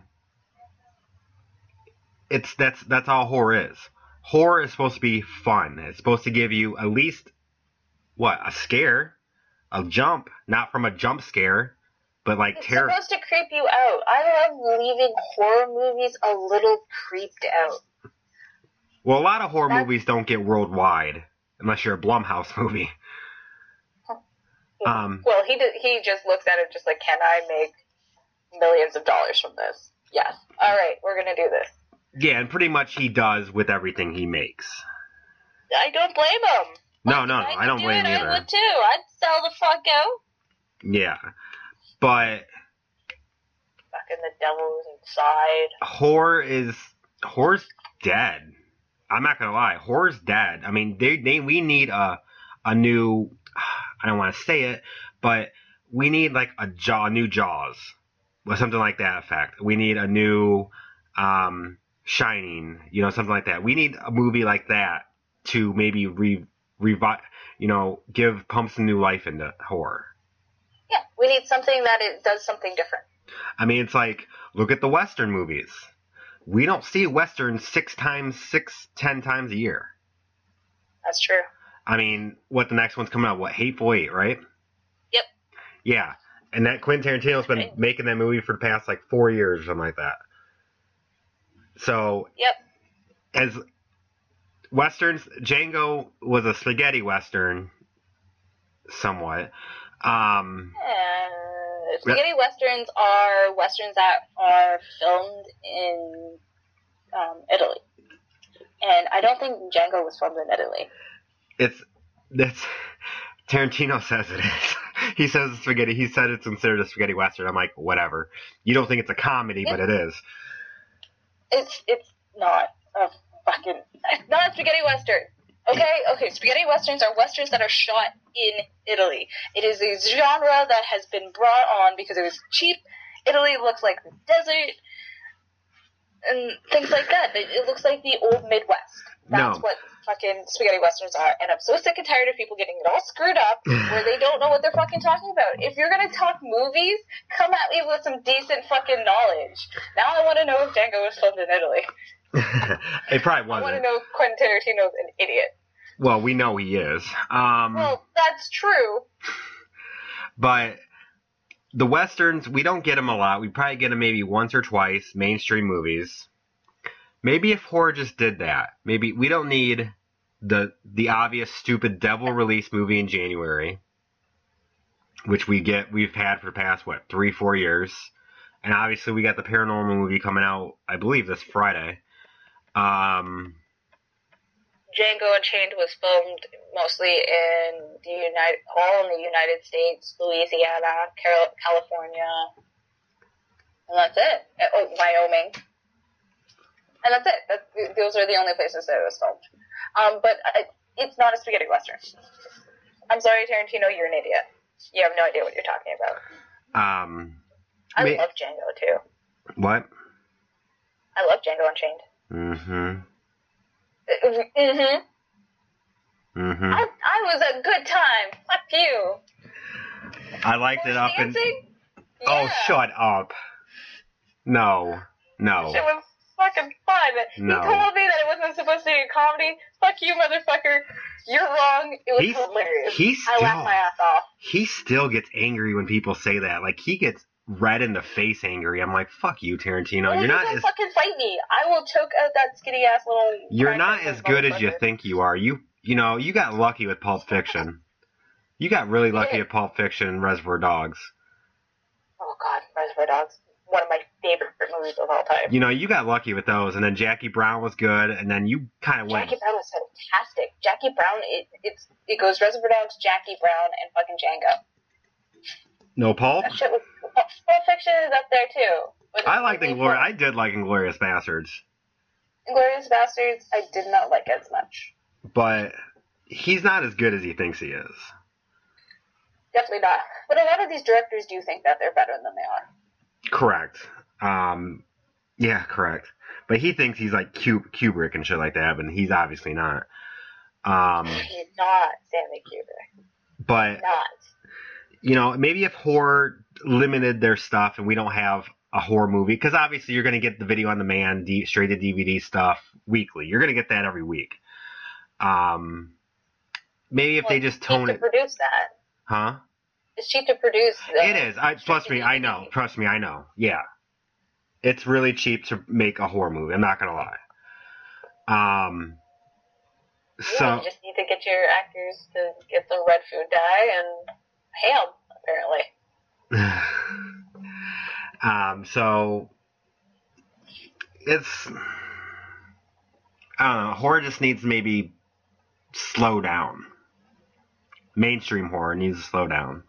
It's that's that's all horror is. Horror is supposed to be fun. It's supposed to give you at least what a scare, a jump, not from a jump scare, but like It's terror. supposed to creep you out. I love leaving horror movies a little creeped out. Well, a lot of horror That's- movies don't get worldwide unless you're a Blumhouse movie. Um, Well, he did, he just looks at it just like, can I make millions of dollars from this? Yes. All right, we're gonna do this. yeah, and pretty much he does with everything he makes. I don't blame him. No, no, no, If I don't could do blame it, either. I would too. I'd sell the fuck out. Yeah, but Fucking the devil's inside. horror is horror's dead. I'm not gonna lie, horror's dead. I mean, they, they we need a a new, I don't want to say it, but we need like a jaw, new Jaws, or something like that effect. We need a new um, Shining, you know, something like that. We need a movie like that to maybe re, revive, you know, give pump some new life into horror. Yeah, we need something that it does something different. I mean, it's like, look at the Western movies. We don't see Westerns six times, six, ten times a year. That's true. I mean, what, the next one's coming out? What, Hateful Eight, right? Yep. Yeah, and that Quentin Tarantino's been Right. making that movie for the past, like, four years or something like that. So, Yep. as Westerns, Django was a spaghetti Western, somewhat. Um, Uh, spaghetti westerns are westerns that are filmed in um, Italy, and I don't think Django was filmed in Italy. it's, that's, Tarantino says it is. He says it's spaghetti, he said it's considered a spaghetti Western. I'm like, whatever. You don't think it's a comedy, but it is. It's it's not a fucking it's not a spaghetti western. Okay, okay. Spaghetti westerns are westerns that are shot in Italy. It is a genre that has been brought on because it was cheap. Italy looks like the desert and things like that. It, it looks like the old Midwest. That's No. what fucking spaghetti westerns are. And I'm so sick and tired of people getting it all screwed up where they don't know what they're fucking talking about. If you're gonna talk movies, come at me with some decent fucking knowledge. Now I want to know if Django was filmed in Italy. It probably I want to wasn't. know if Quentin Tarantino's an idiot. Well, we know he is. Um, Well, that's true. but the Westerns, we don't get them a lot. We probably get them maybe once or twice, mainstream movies. Maybe if horror just did that. Maybe we don't need the the obvious stupid devil release movie in January, which we get we've had for the past what three four years, and obviously we got the paranormal movie coming out, I believe, this Friday. Um, Django Unchained was filmed mostly in the United, all in the United States, Louisiana, Cal- California, and that's it. Oh, Wyoming. And that's it. That, those are the only places that it was filmed. Um, but I, it's not a spaghetti western. I'm sorry, Tarantino, you're an idiot. You have no idea what you're talking about. um, I may- love Django, too. what? I love Django Unchained. Mm-hmm. Mm-hmm. Mm-hmm. I, I was a good time. Fuck you. I liked it up in. Dancing? Oh, Yeah. shut up! No, no. It was fucking fun. No. He told me that it wasn't supposed to be a comedy. Fuck you, motherfucker. You're wrong. It was He's- hilarious. he's I still- laughed my ass off. He still gets angry when people say that. Like, he gets red in the face angry. I'm like, fuck you, Tarantino. Well, You're you not don't as fucking fight me. I will choke out that skinny ass little. you're not crackhead as good as you motherfucker. think you are. You you know you got lucky with Pulp Fiction. You got really lucky Yeah. with Pulp Fiction and Reservoir Dogs. Oh god, Reservoir Dogs. One of my favorite movies of all time. You know, you got lucky with those, and then Jackie Brown was good, and then you kind of went. Jackie Brown was fantastic. Jackie Brown, it it's it goes Reservoir Dogs, Jackie Brown, and fucking Django. No Pulp. That shit was. Pulp Fiction is up there too. But I liked it's Inglorious. fun. I did like Inglorious Bastards, Inglourious Bastards, I did not like as much. but he's not as good as he thinks he is. Definitely not. But a lot of these directors do think that they're better than they are. Correct. Um, yeah, correct. But he thinks he's like Kub- Kubrick and shit like that, but he's obviously not. Um, He's not Stanley Kubrick. but Not. you know, maybe if horror limited their stuff and we don't have a horror movie, because obviously you're going to get the video on demand, D- straight to D V D stuff weekly. You're going to get that every week. Um, maybe if Well, they just it's tone cheap it, to produce that. huh? It's cheap to produce. The It is. I trust me. I know. Trust me. I know. Yeah, it's really cheap to make a horror movie. I'm not gonna lie. Um. Yeah, So you just need to get your actors to get the red food dye and ham, apparently. um. So it's. I don't know. Horror just needs to maybe slow down. Mainstream horror needs to slow down.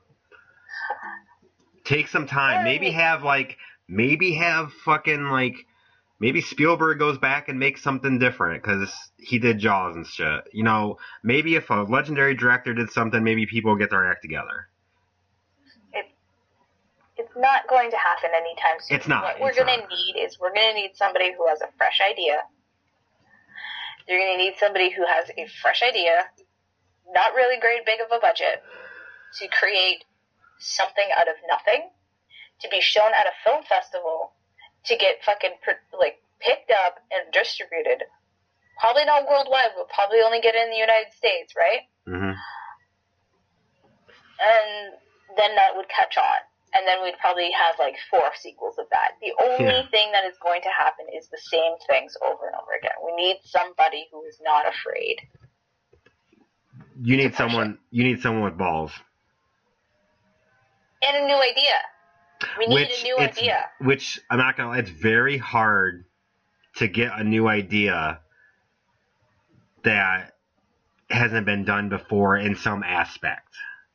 Take some time. Maybe have like. Maybe have fucking like. maybe Spielberg goes back and makes something different because he did Jaws and shit. You know, maybe if a legendary director did something, maybe people get their act together. It, it's not going to happen anytime soon. It's not. What we're going to need is we're going to need somebody who has a fresh idea. You're going to need somebody who has a fresh idea, not really great big of a budget, to create something out of nothing, to be shown at a film festival, to get fucking, like, picked up and distributed. Probably not worldwide, but probably only get in the United States, right? Mm-hmm. And then that would catch on. And then we'd probably have, like, four sequels of that. The only Yeah. thing that is going to happen is the same things over and over again. We need somebody who is not afraid. You need someone. You need someone with balls. And a new idea. We need Which a new it's, idea. Which I'm not gonna. It's very hard to get a new idea that hasn't been done before in some aspect.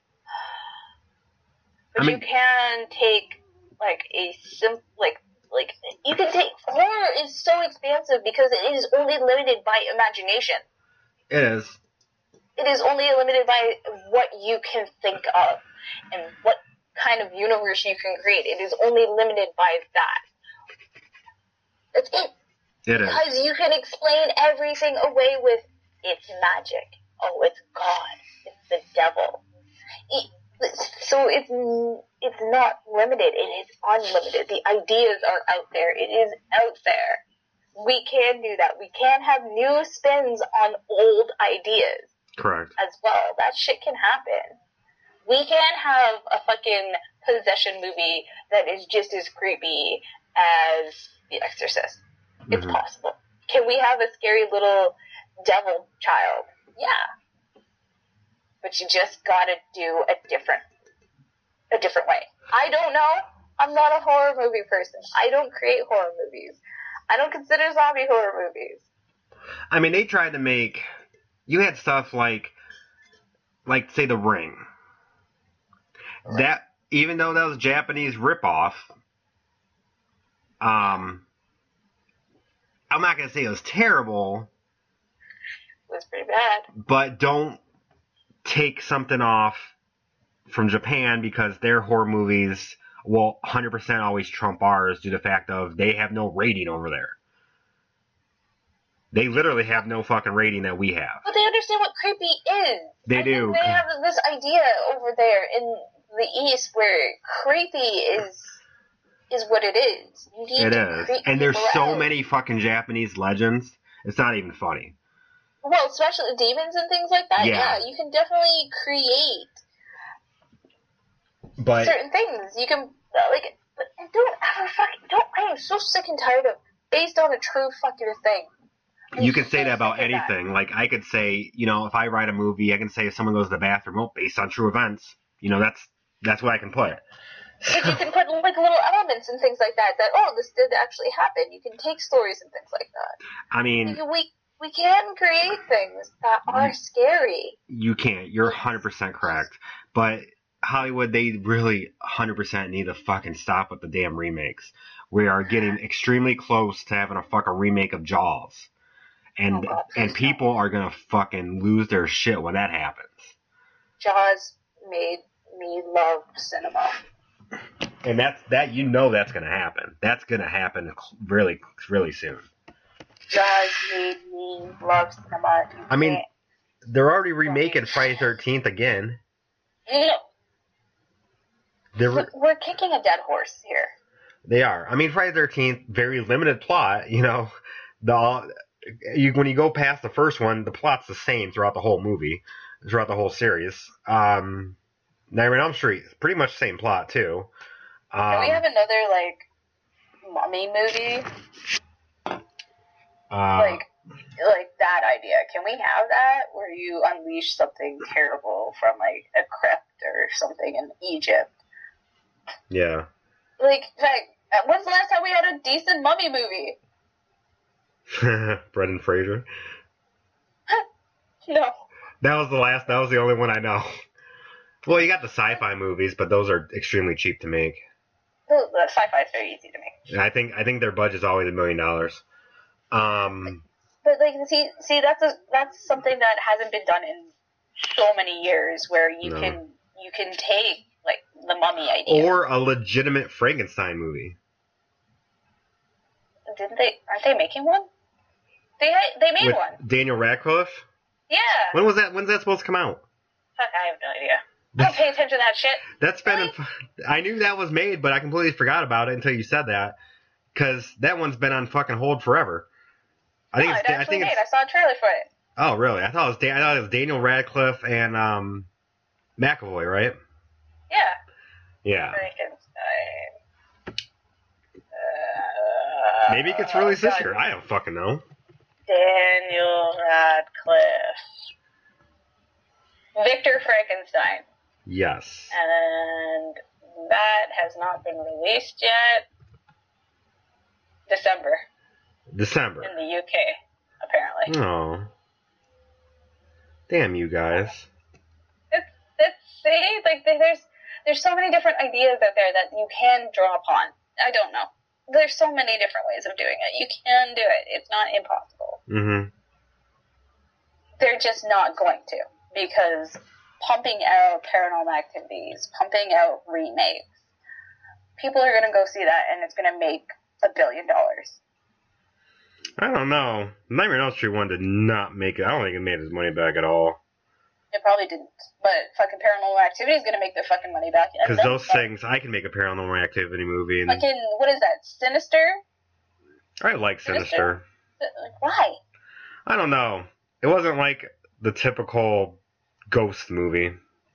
But I mean- you can take, like, a sim, like, like, you can take, horror is so expansive because it is only limited by imagination. It is. It is only limited by what you can think of and what kind of universe you can create. It is only limited by that. That's it. It is. Because you can explain everything away with, it's magic. Oh, it's God. It's the devil. It, so it's it's not limited. It is unlimited. The ideas are out there. It is out there. We can do that. We can have new spins on old ideas Correct. as well. That shit can happen. We can have a fucking possession movie that is just as creepy as The Exorcist. It's Mhm. possible. Can we have a scary little devil child? Yeah. But you just gotta do a different, a different way. I don't know. I'm not a horror movie person. I don't create horror movies. I don't consider zombie horror movies. I mean, they tried to make. You had stuff like, like say, The Ring. That, even though that was a Japanese ripoff, um, I'm not gonna say it was terrible, It was pretty bad. but don't take something off from Japan because their horror movies will one hundred percent always trump ours due to the fact of they have no rating over there. They literally have no fucking rating that we have. But they understand what creepy is. They I do. Think they have this idea over there in the East where creepy is is what it is. You need It to is. creep And there's people so out. many fucking Japanese legends. It's not even funny. Well, especially demons and things like that. Yeah. Yeah, you can definitely create But certain things. You can like, but don't ever fucking don't. I am so sick and tired of based on a true fucking thing. I'm you can so say that about sick of that. anything. Like, I could say, you know, if I write a movie, I can say if someone goes to the bathroom, well, based on true events. You know, that's that's what I can put. Like you can put like little elements and things like that. That oh, this did actually happen. You can take stories and things like that. I mean, We we, we can create things that are scary. you can't. You're one hundred percent correct. But Hollywood, they really one hundred percent need to fucking stop with the damn remakes. We are getting extremely close to having a fucking remake of Jaws. And Oh, God, please and people are gonna fucking lose their shit when that happens. Jaws made me love cinema. And that's that you know that's gonna happen. That's gonna happen really really soon. Jaws made me love cinema. You I mean, can't- they're already remaking Friday the thirteenth again. no, They're, we're, we're kicking a dead horse here. they are. I mean, Friday the thirteenth, very limited plot. You know, the you when you go past the first one, the plot's the same throughout the whole movie, throughout the whole series. Um, Nightmare on Elm Street, pretty much the same plot too. Um, Can we have another like mummy movie? uh, Like, like that idea. Can we have that where you unleash something terrible from like a crypt or something in Egypt? yeah. Like, like, when's the last time we had a decent mummy movie? Brendan Fraser. No. That was the last. That was the only one I know. Well, you got the sci-fi movies, but those are extremely cheap to make. the, the sci-fi is very easy to make. And I think I think their budget's always a million dollars. Um, But like, see, see, that's a that's something that hasn't been done in so many years, where you No. can you can take like the Mummy idea. or a legitimate Frankenstein movie. Didn't they? Aren't they making one? They had, they made With one. Daniel Radcliffe. Yeah. When was that? When's that supposed to come out? Fuck, I have no idea. I don't pay attention to that shit. That's been. Really? In, I knew that was made, but I completely forgot about it until you said that, because that one's been on fucking hold forever. I think no, it's. it I actually think made. it's. I saw a trailer for it. Oh, really? I thought it was. Dan, I thought it was Daniel Radcliffe and um, McAvoy, right? Yeah. Yeah. Frankenstein. Uh, Maybe it gets released this God. year. I don't fucking know. Daniel Radcliffe. Victor Frankenstein. Yes. And that has not been released yet. December. December. In the U K, apparently. Oh. Damn you guys. It's, it's, see, like, there's, there's so many different ideas out there that you can draw upon. I don't know. There's so many different ways of doing it. You can do it. It's not impossible. Mm-hmm. They're just not going to, because pumping out Paranormal Activities, pumping out remakes, people are going to go see that, and it's going to make a billion dollars. I don't know. Nightmare on Elm Street one did not make it. I don't think it made his money back at all. It probably didn't, but fucking Paranormal Activity is going to make their fucking money back. And Because then, those things, I can make a Paranormal Activity movie. And Fucking, what is that, Sinister? I like Sinister. Like, why? I don't know. It wasn't like the typical ghost movie.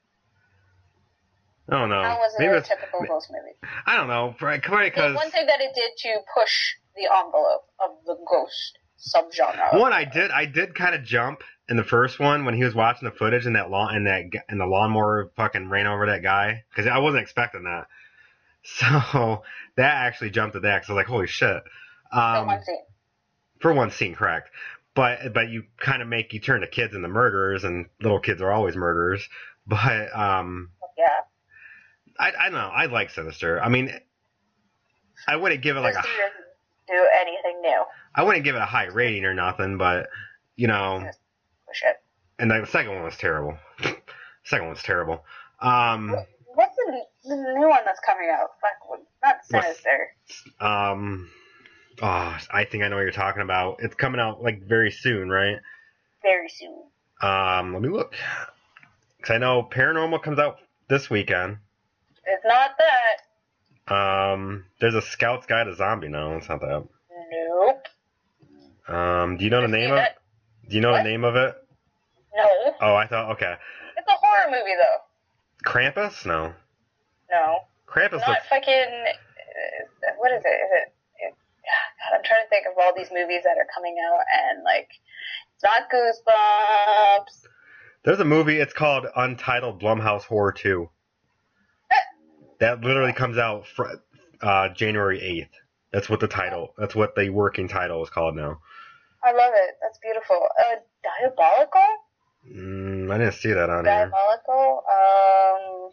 I don't know. How was it Maybe a it's- typical ghost movie? I don't know. Probably The because one thing that it did to push the envelope of the ghost subgenre. one, I did, I did kind of jump in the first one when he was watching the footage and that lawn and that and the lawnmower fucking ran over that guy, because I wasn't expecting that. So that actually jumped at that, because I was like, holy shit. Um, For one scene. For one scene, correct. But but you kind of make you turn the kids into murderers, and little kids are always murderers. But um, Yeah. I I don't know. I like Sinister. I mean, I wouldn't give it like a Sinister doesn't do anything new. I wouldn't give it a high rating or nothing, but you know, Push it. and the second one was terrible. The second one was terrible. Um, What's the, the new one that's coming out? Fuck, not Sinister. um, oh, I think I know what you're talking about. It's coming out like very soon, right? Very soon. Um, let me look. Because I know Paranormal comes out this weekend. It's not that. Um, there's a Scout's Guide to Zombie now. It's not that. Nope. Um, do you know the I've name seen of? it. Do you know What? the name of it? No. Oh, I thought okay. It's a horror movie, though. Krampus? No. No. Krampus Not looks. fucking. Uh, what is it? Is it, it? God, I'm trying to think of all these movies that are coming out, and like, it's not Goosebumps. There's a movie. It's called Untitled Blumhouse Horror two. That literally comes out fr- uh, January eighth. That's what the title. That's what the working title is called now. I love it. That's beautiful. Uh, Diabolical? Mm, I didn't see that on here. Diabolical? Um.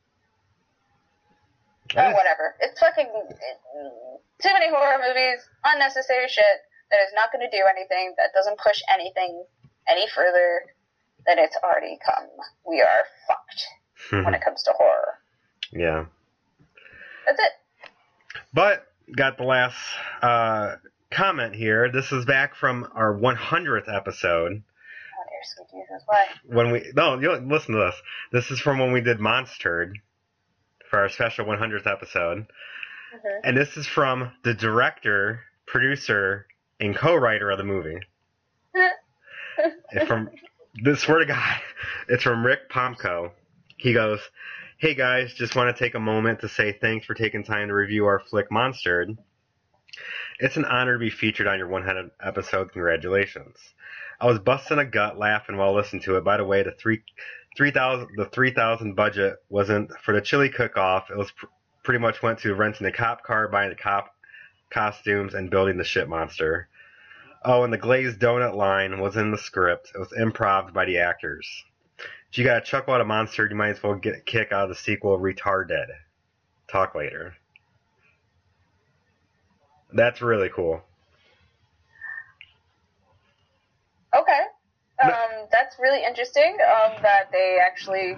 I Oh, didn't- whatever. It's fucking. It, too many horror movies, unnecessary shit that is not going to do anything, that doesn't push anything any further than it's already come. We are fucked when it comes to horror. Yeah. That's it. But got the last uh, comment here. This is back from our one hundredth episode. Oh, dear sweet Jesus. Why? When we no, you listen to this. This is from when we did Monstered for our special one hundredth episode, Mm-hmm. and this is from the director, producer, and co-writer of the movie. It's from this swear to God, it's from Rick Pomko. He goes, "Hey guys, just want to take a moment to say thanks for taking time to review our flick Monstered. It's an honor to be featured on your one hundredth episode. Congratulations. I was busting a gut laughing while listening to it. By the way, the three, three thousand, the three thousand budget wasn't for the chili cook-off. It was pr- pretty much went to renting a cop car, buying the cop costumes, and building the shit monster. Oh, and the glazed donut line was in the script. It was improv by the actors. If you got a chuckle out of Monster, you might as well get a kick out of the sequel, Retarded. Talk later." That's really cool. Okay. Um, that's really interesting. Um, that they actually.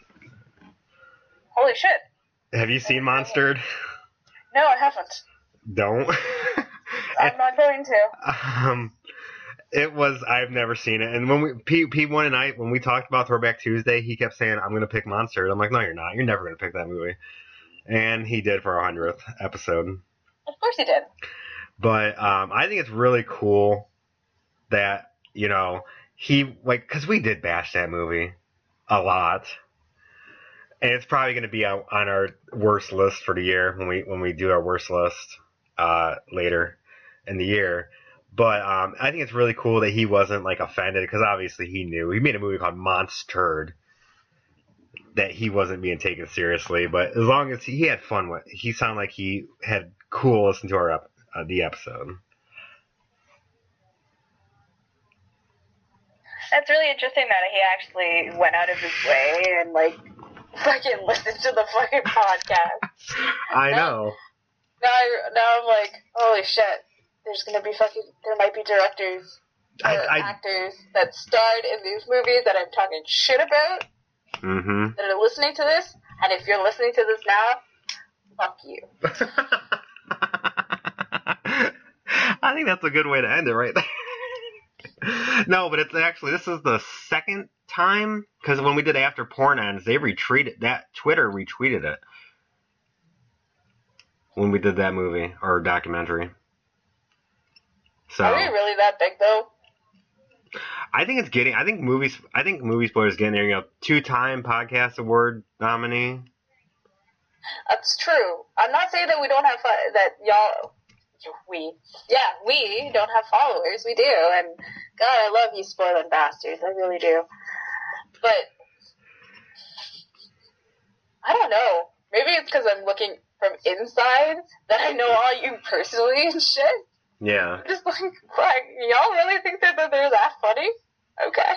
Holy shit! Have you seen Monstered? No, I haven't. Don't. I'm not going to. Um, it was. I've never seen it, and when we P P one and I when we talked about Throwback Tuesday, he kept saying, "I'm going to pick Monstered." I'm like, "No, you're not. You're never going to pick that movie." And he did for our hundredth episode. Of course he did. But um, I think it's really cool that you know he like because we did bash that movie a lot. And it's probably going to be on our worst list for the year when we when we do our worst list uh, later in the year. But um, I think it's really cool that he wasn't like offended because obviously he knew he made a movie called Monstered that he wasn't being taken seriously. But as long as he, he had fun with, he sounded like he had cool listen to our ep- uh, the episode. That's really interesting that he actually went out of his way and like. Fucking listen to the fucking podcast. I now, know. Now, I, now I'm like, holy shit. There's gonna be fucking. There might be directors or I, I, actors that starred in these movies that I'm talking shit about. Mm-hmm. That are listening to this, and if you're listening to this now, fuck you. I think that's a good way to end it, right there. No, but it's actually this is the second time because when we did After Porn Ends, they retweeted that Twitter retweeted it when we did that movie or documentary. So are we really that big though? I think it's getting. I think movies. I think Movie Spoilers getting there. You know, two-time podcast award nominee. That's true. I'm not saying that we don't have fo- that y'all. We, yeah, we don't have followers. We do, and God, I love you, spoiling bastards. I really do. But I don't know. Maybe it's because I'm looking from inside that I know all you personally and shit. Yeah. I'm just like, fuck, y'all really think that, that they're that funny? Okay.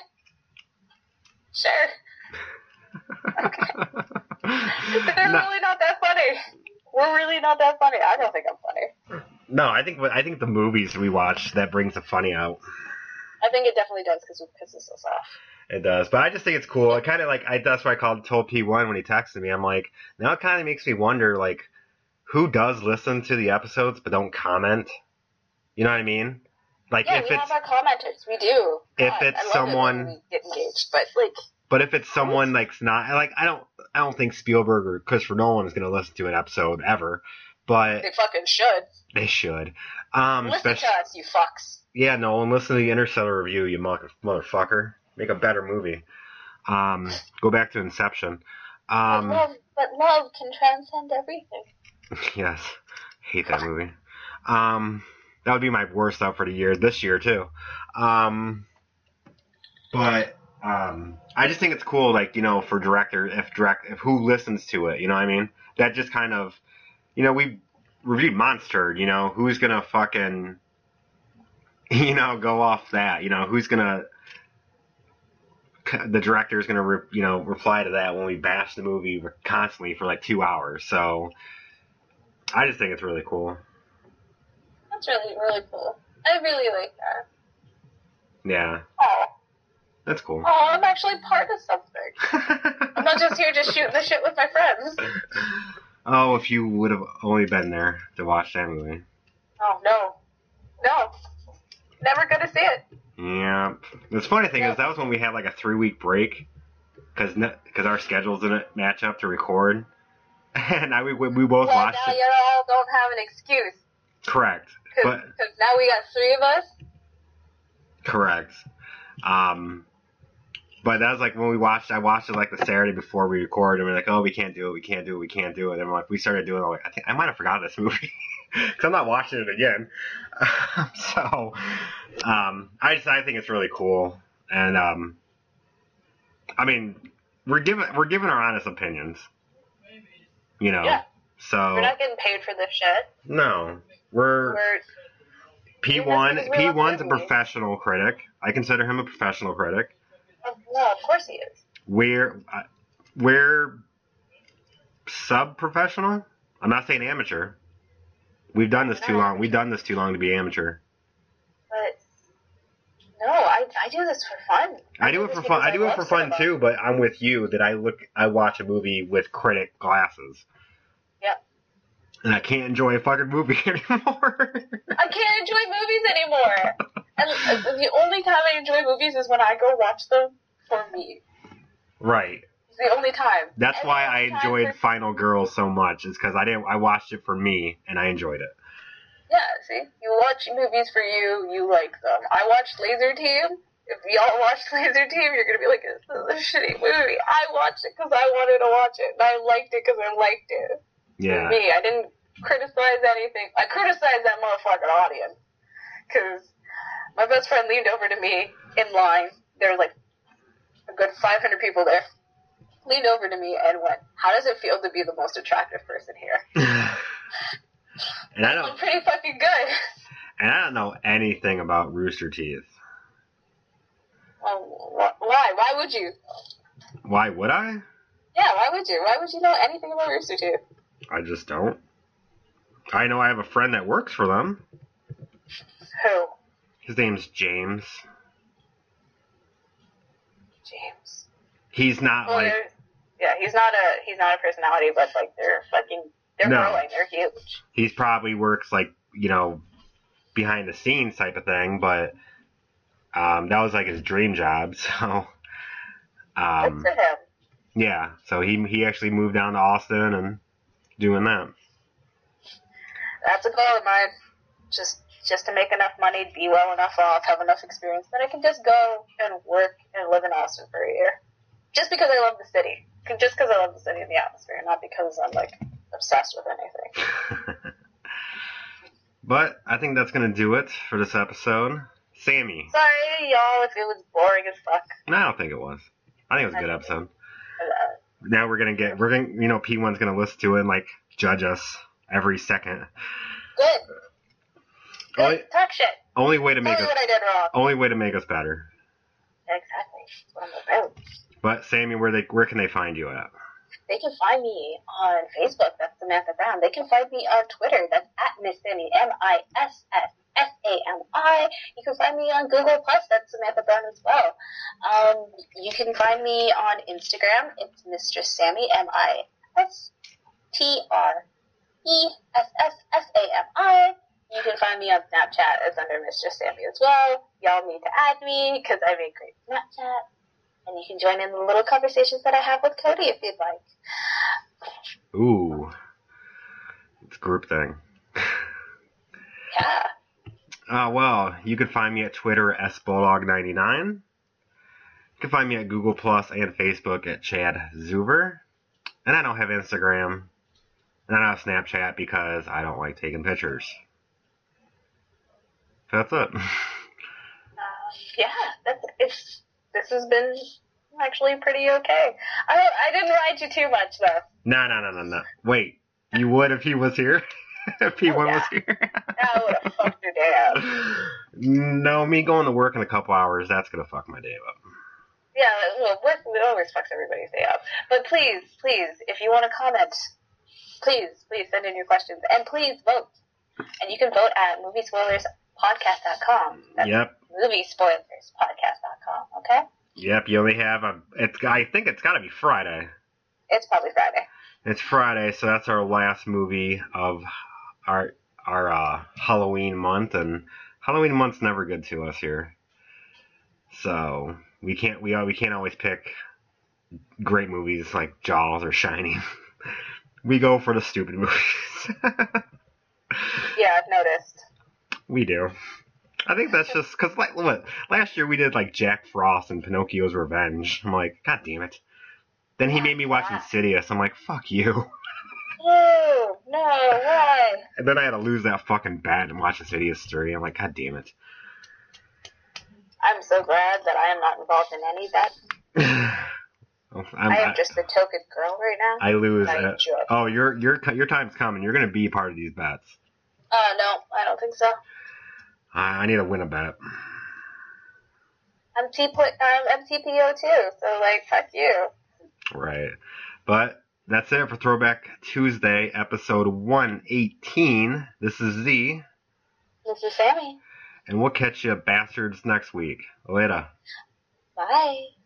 Sure. Okay. But they're No. really not that funny. We're really not that funny. I don't think I'm funny. No, I think I think the movies we watch that brings the funny out. I think it definitely does because it pisses us off. It does, but I just think it's cool. It kind of like I that's why I called told P one when he texted me. I'm like, now it kind of makes me wonder like who does listen to the episodes but don't comment. You know what I mean? Like yeah, if we it's have our commenters. We do. if God, it's I love someone it when we get engaged, but like. But if it's someone like's not like I don't I don't think Spielberg or Christopher Nolan is going to listen to an episode ever, but They fucking should. they should. Um, Listen especially, to us, you fucks. yeah, Nolan, listen to the Interstellar review, you mother- motherfucker. Make a better movie. Um, go back to Inception. Um, but, love, but love can transcend everything. yes, hate that movie. Um, that would be my worst out for the year this year too. Um, but um, I just think it's cool, like you know, for director, if direct, if who listens to it, you know what I mean? That just kind of, you know, we reviewed Monster, you know, who's gonna fucking, you know, go off that, you know, who's gonna, the director's gonna, re, you know, reply to that when we bash the movie constantly for like two hours. So I just think it's really cool. That's really, really cool. I really like that. Yeah, Oh, that's cool. oh, I'm actually part of something. I'm not just here just shooting the shit with my friends. Oh, if you would have only been there to watch that movie. Oh, no. No. Never gonna see it. Yeah. The funny thing is, that was when we had like a three week break because because our schedules didn't match up to record, and I we we both Well, watched now it. you all don't have an excuse. Correct. Because But now we got three of us. correct. Um. But that was like when we watched. I watched it like the Saturday before we recorded, and we're like, "Oh, we can't do it. We can't do it. We can't do it." And like we started doing it. I'm like, I think I might have forgotten this movie because I'm not watching it again. so, um, I just I think it's really cool, and um, I mean, we're giving we're giving our honest opinions, you know. Yeah. So We're not getting paid for this shit. no, we're, We're P doing one. this because we P love one's a movies. professional critic. I consider him a professional critic. Oh, well, of course he is. We're uh, we're sub-professional. I'm not saying amateur. We've done this too long. We've done this too long to be amateur. But no, I I do this for fun. I, I do it for fun. I do it for fun too. But I'm with you that I look. I watch a movie with critic glasses. Yep. And I can't enjoy a fucking movie anymore. I can't enjoy movies anymore. And the only time I enjoy movies is when I go watch them for me. Right. It's the only time. That's and why I enjoyed for... Final Girls so much. Is because I didn't. I watched it for me and I enjoyed it. Yeah. See, you watch movies for you. You like them. I watched Laser Team. If y'all watched Laser Team, you're gonna be like, "This is a shitty movie." I watched it because I wanted to watch it, and I liked it because I liked it. Yeah. For me, I didn't criticize anything. I criticized that motherfucking audience because my best friend leaned over to me in line. There was like a good five hundred people there. Leaned over to me and went, "How does it feel to be the most attractive person here?" And I don't. I'm pretty fucking good. And I don't know anything about Rooster Teeth. Well, wh- why? Why would you? Why would I? Yeah, why would you? Why would you know anything about Rooster Teeth? I just don't. I know I have a friend that works for them. Who? His name's James. James. He's not Well, like. they're- yeah, he's not a he's not a personality, but like they're fucking they're No. growing. They're huge. He's probably works like, you know, behind the scenes type of thing, but um, that was like his dream job. So, um, Good for him. yeah. So he he actually moved down to Austin and doing that. That's a goal of mine. Just just to make enough money, be well enough off, have enough experience that I can just go and work and live in Austin for a year. Just because I love the city. Just because I love the city and the atmosphere, not because I'm like obsessed with anything. But I think that's gonna do it for this episode. Sammy. Sorry, y'all, if it was boring as fuck. No, I don't think it was. I think it was a good episode. Uh, Now we're gonna get we're gonna you know P one's gonna listen to it and like judge us every second. Good. Good. Only, Talk shit. only way to Tell make me us what I did wrong. only way to make us better. Exactly. That's what I'm about. But Sammy, where they where can they find you at? They can find me on Facebook. That's Samantha Brown. They can find me on Twitter. That's at Miss Sammy, M I S S S A M I. You can find me on Google Plus. That's Samantha Brown as well. Um, you can find me on Instagram. It's Mistress Sammy, M I S T R E S S S A M I. You can find me on Snapchat as under Mistress Sammy as well. Y'all need to add me because I make great Snapchat. And you can join in the little conversations that I have with Cody if you'd like. Ooh, it's a group thing. Yeah. Uh, well, you can find me at Twitter at S Bulldog ninety-nine. You can find me at Google Plus and Facebook at Chad Zuber. And I don't have Instagram. And I don't have Snapchat because I don't like taking pictures. So that's it. Uh, yeah, that's, it's, this has been actually pretty okay. I I didn't ride you too much, though. No, no, no, no, no. Wait, you would if he was here? If P one Oh, yeah. was here? That would have fucked your day up. No, me going to work in a couple hours, that's going to fuck my day up. Yeah, well, work it always fucks everybody's day up. But please, please, if you want to comment, please, please send in your questions. And please vote. And you can vote at movie spoilers podcast dot com. That's Yep. movie spoilers podcast dot com, okay? Yep, you only have a, it's, I think it's got to be Friday. It's probably Friday. It's Friday, so that's our last movie of our our uh, Halloween month, and Halloween month's never good to us here. So we can't we uh, we can't always pick great movies like Jaws or Shining. We go for the stupid movies. Yeah, I've noticed. We do. I think that's just because like what last year we did like Jack Frost and Pinocchio's Revenge. I'm like, God damn it. Then he made me watch Insidious. I'm like, fuck you. No, no, why? And then I had to lose that fucking bet and watch Insidious three. I'm like, God damn it. I'm so glad that I am not involved in any of that. Oh, I'm, I am just the token girl right now. I lose. I Uh, enjoy it. oh, your your your time's coming. You're gonna be part of these bets. Uh, no, I don't think so. I, I need to win a bet. I'm T I'm, I'm T P O too, so like, fuck you. Right. But That's it for Throwback Tuesday, episode one eighteen. This is Z. This is Sammy. And we'll catch you bastards next week. Later. Bye.